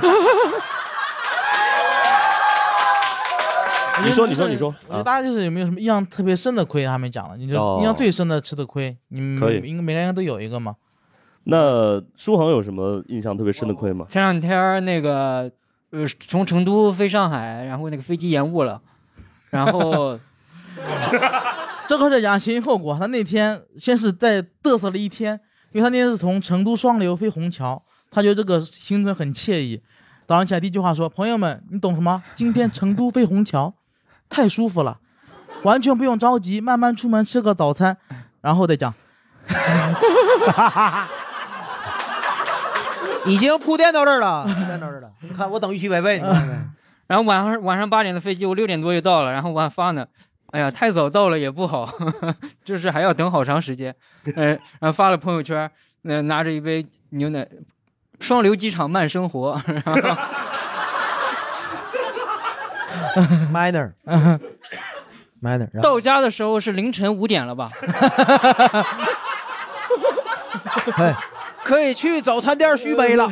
你说。 我觉得大家就是有没有什么印象特别深的亏还没讲了？你就印象最深的吃的亏，你们应该每个人都有一个吗？ 那舒恒有什么印象特别深的亏吗？ 前2天那个从成都飞上海，然后那个飞机延误了，然后这个是讲前因后果。他那天先是在嘚瑟了一天，因为他那天是从成都双流飞虹桥，他觉得这个行程很惬意。早上起来第一句话说：“朋友们，你懂什么？今天成都飞虹桥，太舒服了，完全不用着急，慢慢出门吃个早餐。”然后再讲， 已经铺垫到这儿了。你看我等预期违背，你看看。 然后晚上8点的飞机，我6点多就到了，然后我还发呢。哎呀，太早到了也不好，就是还要等好长时间。然后发了朋友圈，拿着一杯牛奶。双流机场慢生活，然后 minor， 到家的时候是凌晨5点了吧？ 可以去早餐店续杯了。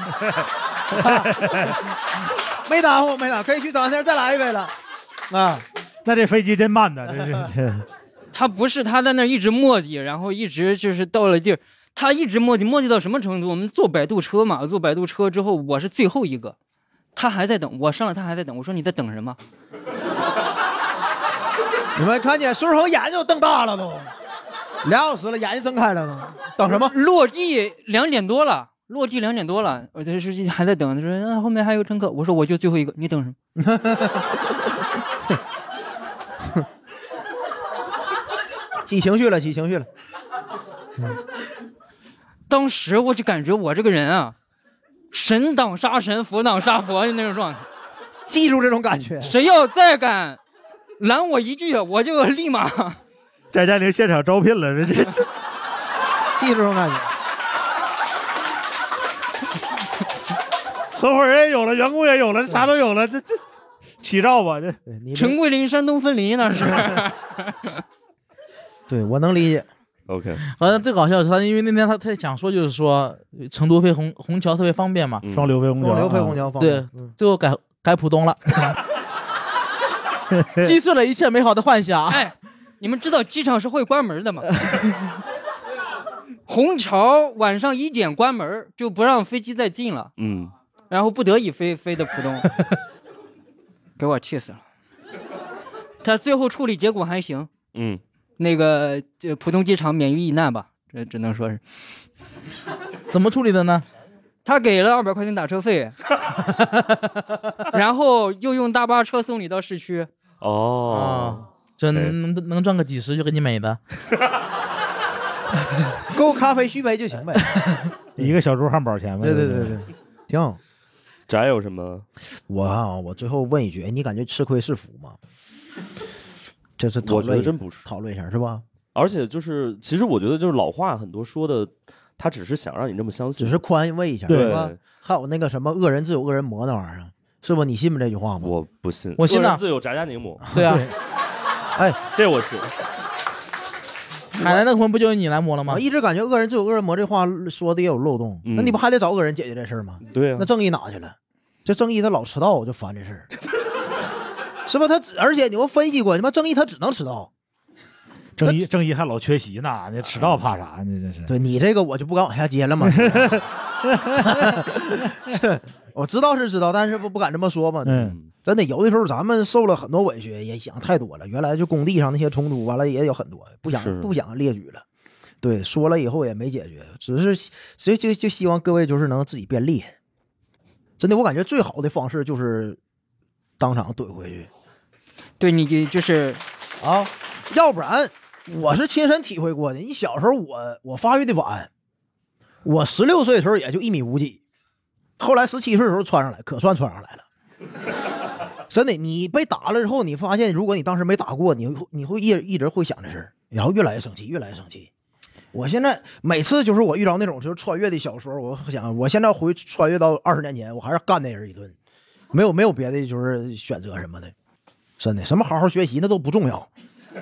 没打呼，可以去早餐店再来一杯了。 那这飞机真慢呢，这。 他不是他在那一直磨叽，然后一直就是到了地儿。他一直磨叽到什么程度？我们坐摆渡车嘛，坐摆渡车之后，我是最后一个，他还在等，我上了他还在等。我说你在等什么？ 你们看见孙恒眼睛都瞪大了都，2小时了，眼睛睁开了都，等什么？ 落地2点多了，我他说还在等，他说后面还有乘客，我说我就最后一个，你等什么？ 起情绪了。 当时我就感觉我这个人啊，神挡杀神，佛挡杀佛的那种状态。 记住这种感觉， 谁要再敢拦我一句，我就立马。 翟佳宁现场招聘了，这记住这种感觉。 合伙人也有了，员工也有了，啥都有了，这起照吧，这陈桂林山东分离那是。 对，我能理解。 OK， 好像最搞笑的是他，因为那天他想说就是说成都飞虹桥特别方便嘛， 双流飞虹桥方便。对，最后改浦东了，击碎了一切美好的幻想。 哎，你们知道机场是会关门的吗？虹桥晚上1点关门，就不让飞机再进了。然后不得已飞的浦东，给我气死了。他最后处理结果还行。那个浦东机场免于遇难吧， 这只能说是。 怎么处理的呢？ 他给了200块钱打车费，然后又用大巴车送你到市区。 这能赚个几十就给你美的， 够咖啡续杯就行呗。 1个小猪汉堡钱呗。 对，行。 翟有什么？ 我最后问一句，你感觉吃亏是福吗？这是我觉得真不是， 讨论一下是吧？ 而且就是其实我觉得就是老话很多说的，他只是想让你这么相信， 只是宽慰一下，对吧？还有那个什么恶人自有恶人磨那玩意儿，是不？你信不这句话吗？ 我不信， 我信恶人自有翟家宁磨。 对啊， 哎， 这我信。 海南的魂不就是你来磨了吗？ 我一直感觉恶人自有恶人磨这话说的也有漏洞，那你不还得找恶人解决这事儿吗？ 对啊， 那正义哪去了？这正义他老迟到，我就烦这事儿，是吧？而且你我分析过，他妈正义他只能迟到。 正义还老缺席呢，那迟到怕啥呢？这是。 对你这个我就不敢往下接了嘛。我知道是知道，但是不敢这么说嘛。真的有的时候咱们受了很多委屈，也想太多了。原来就工地上那些冲突，完了也有很多，不想列举了。对，说了以后也没解决，只是就希望各位就是能自己变厉害。真的，我感觉最好的方式就是当场怼回去。 对你就是啊，要不然我是亲身体会过的。你小时候我发育的晚，我16岁的时候也就1.5米几，后来17岁的时候穿上来，可算穿上来了。真的，你被打了之后，你发现如果你当时没打过，你会一直会想这事儿，然后越来越生气，越来越生气。我现在每次就是我遇到那种就是穿越的小说，我想我现在穿越到20年前，我还是干那人一顿，没有别的就是选择什么的。真的，什么好好学习那都不重要，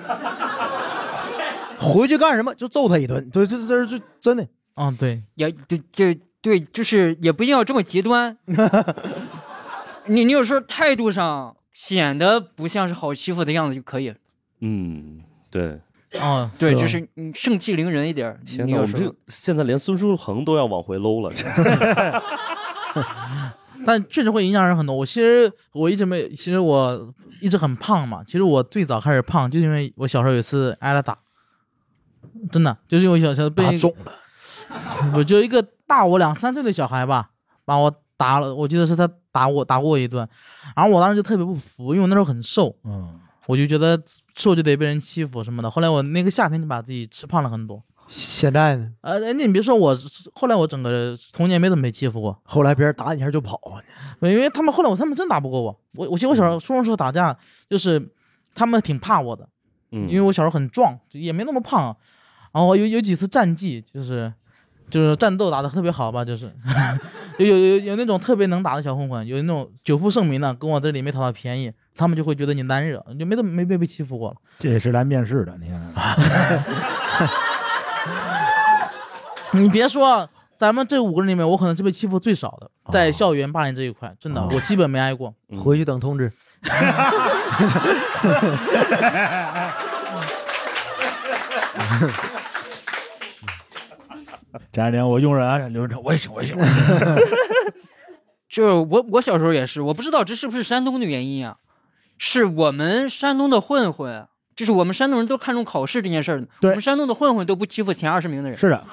回去干什么就揍他一顿。对，这真的。 对， 也对，就是也不一定要这么极端。你有时候态度上显得不像是好欺负的样子就可以。 对。 对，就是你盛气凌人一点。 天哪，我们这现在连孙书恒都要往回搂了。 但确实会影响人很多。其实我一直很胖嘛。其实我最早开始胖，就因为我小时候有一次挨了打，真的就是因为我小时候被打肿了。 我就一个大我2、3岁的小孩吧，把我打了。我记得是他打过我一顿，然后我当时就特别不服，因为我那时候很瘦，我就觉得瘦就得被人欺负什么的。后来我那个夏天就把自己吃胖了很多。 现在呢？ 你别说后来我整个童年没怎么被欺负过。后来别人打你一下就跑啊？ 因为他们真打不过我。我记得我小时候初中时候打架，就是他们挺怕我的，因为我小时候很壮，也没那么胖。然后有几次战绩就是战斗打得特别好吧，就是有那种特别能打的小混混，有那种久负盛名的，跟我这里没讨到便宜，他们就会觉得你难惹，就没被欺负过了。 这也是来面试的，你看。 你别说，咱们这5个人里面，我可能是被欺负最少的，在校园霸凌这一块，真的，我基本没挨过。 回去等通知。 翟连我用人，刘成我也行。 就我小时候也是，我不知道这是不是山东的原因啊？是我们山东的混混，就是我们山东人都看重考试这件事儿。我们山东的混混都不欺负前20名的人。 是的。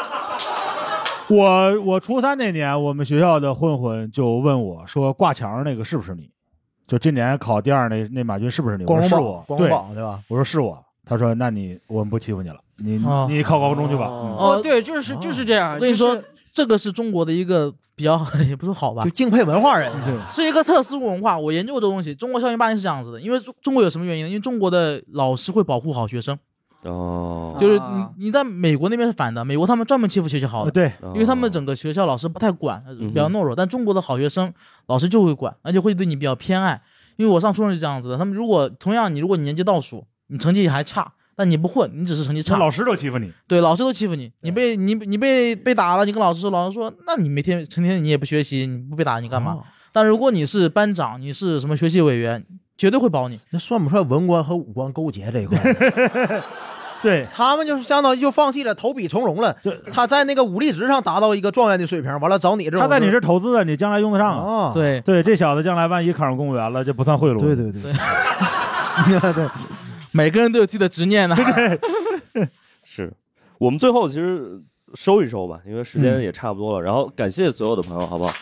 我初3那年，我们学校的混混就问我说：“挂墙那个是不是你？就今年考第2那马军是不是你？”我说是我。 光荣榜对吧？ 我说是我。他说：“那我们不欺负你了，你考高中去吧。” 对，就是这样。 我跟你说，这个是中国的一个比较也不是好吧， 就敬佩文化人， 是一个特殊文化。我研究过这个东西，中国校园霸凌是这样子的，因为中国有什么原因呢？因为中国的老师会保护好学生。就是你在美国那边是反的，美国他们专门欺负学习好的， 对， 因为他们整个学校老师不太管，比较懦弱。但中国的好学生，老师就会管，而且会对你比较偏爱。因为我上初中是这样子的，他们如果你年级倒数，你成绩还差，但你不混，你只是成绩差， 老师都欺负你。 对，老师都欺负你。你被打了，你跟老师说，老师说，那你成天你也不学习，你不被打你干嘛？但如果你是班长，你是什么学习委员，绝对会保你。 那算不算文官和武官勾结这一块？ 对， 他们就是相当于就放弃了，投笔从戎了。他在那个武力值上达到一个状元的水平，完了找你这种。 他在你这投资，你将来用得上啊。 对， 这小子将来万一考上公务员了，这不算贿赂。 对。 对，每个人都有自己的执念呢。 是， 我们最后其实收一收吧，因为时间也差不多了。然后感谢所有的朋友，好不好？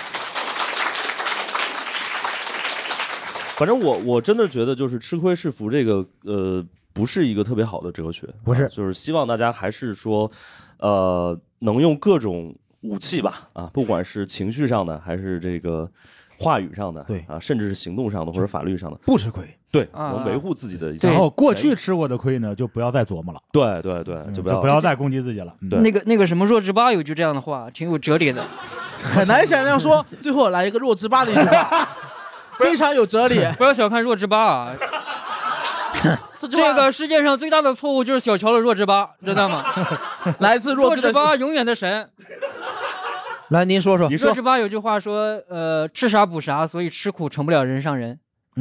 反正我真的觉得，就是吃亏是福这个不是一个特别好的哲学， 不是， 就是希望大家还是说，能用各种武器吧，啊，不管是情绪上的，还是这个话语上的， 对啊，甚至是行动上的或者法律上的， 不吃亏， 对，能维护自己的一些。 然后过去吃过的亏呢，就不要再琢磨了。 对对对，就不要再攻击自己了。 对， 那个什么弱智吧有句这样的话，挺有哲理的。 很难想象说最后来一个弱智吧的一句话，非常有哲理。 不要小看弱智吧啊！这个世界上最大的错误就是小瞧了弱智吧，知道吗？ 来自弱智吧永远的神。 来，您说说。 弱智吧有句话说，吃啥补啥，所以吃苦成不了人上人。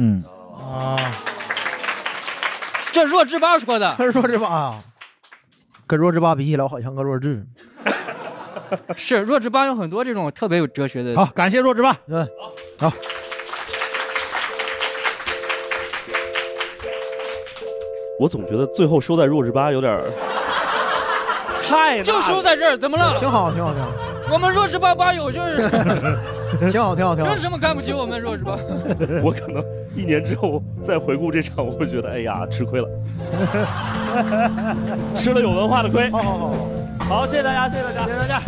这弱智吧说的。 弱智吧，跟弱智吧比起来，好像个弱智。 是弱智吧有很多这种特别有哲学的。 好，感谢弱智吧。 好。 我总觉得最后收在弱智吧有点太就收在这儿，怎么了？ 挺好，挺好，挺好。 我们弱智吧吧友就是挺好，挺好，挺好。 凭什么看不起我们弱智吧？ 我可能1年之后再回顾这场，我会觉得，哎呀，吃亏了，吃了有文化的亏。好，谢谢大家，谢谢大家，谢谢大家。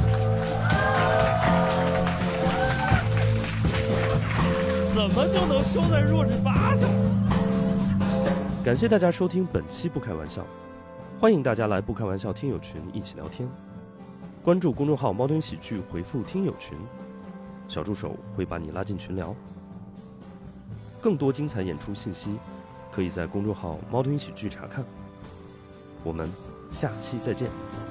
怎么就能收在弱智吧上？感谢大家收听本期不开玩笑，欢迎大家来不开玩笑听友群一起聊天，关注公众号猫头鹰喜剧，回复听友群，小助手会把你拉进群聊。更多精彩演出信息可以在公众号猫头鹰喜剧查看，我们下期再见。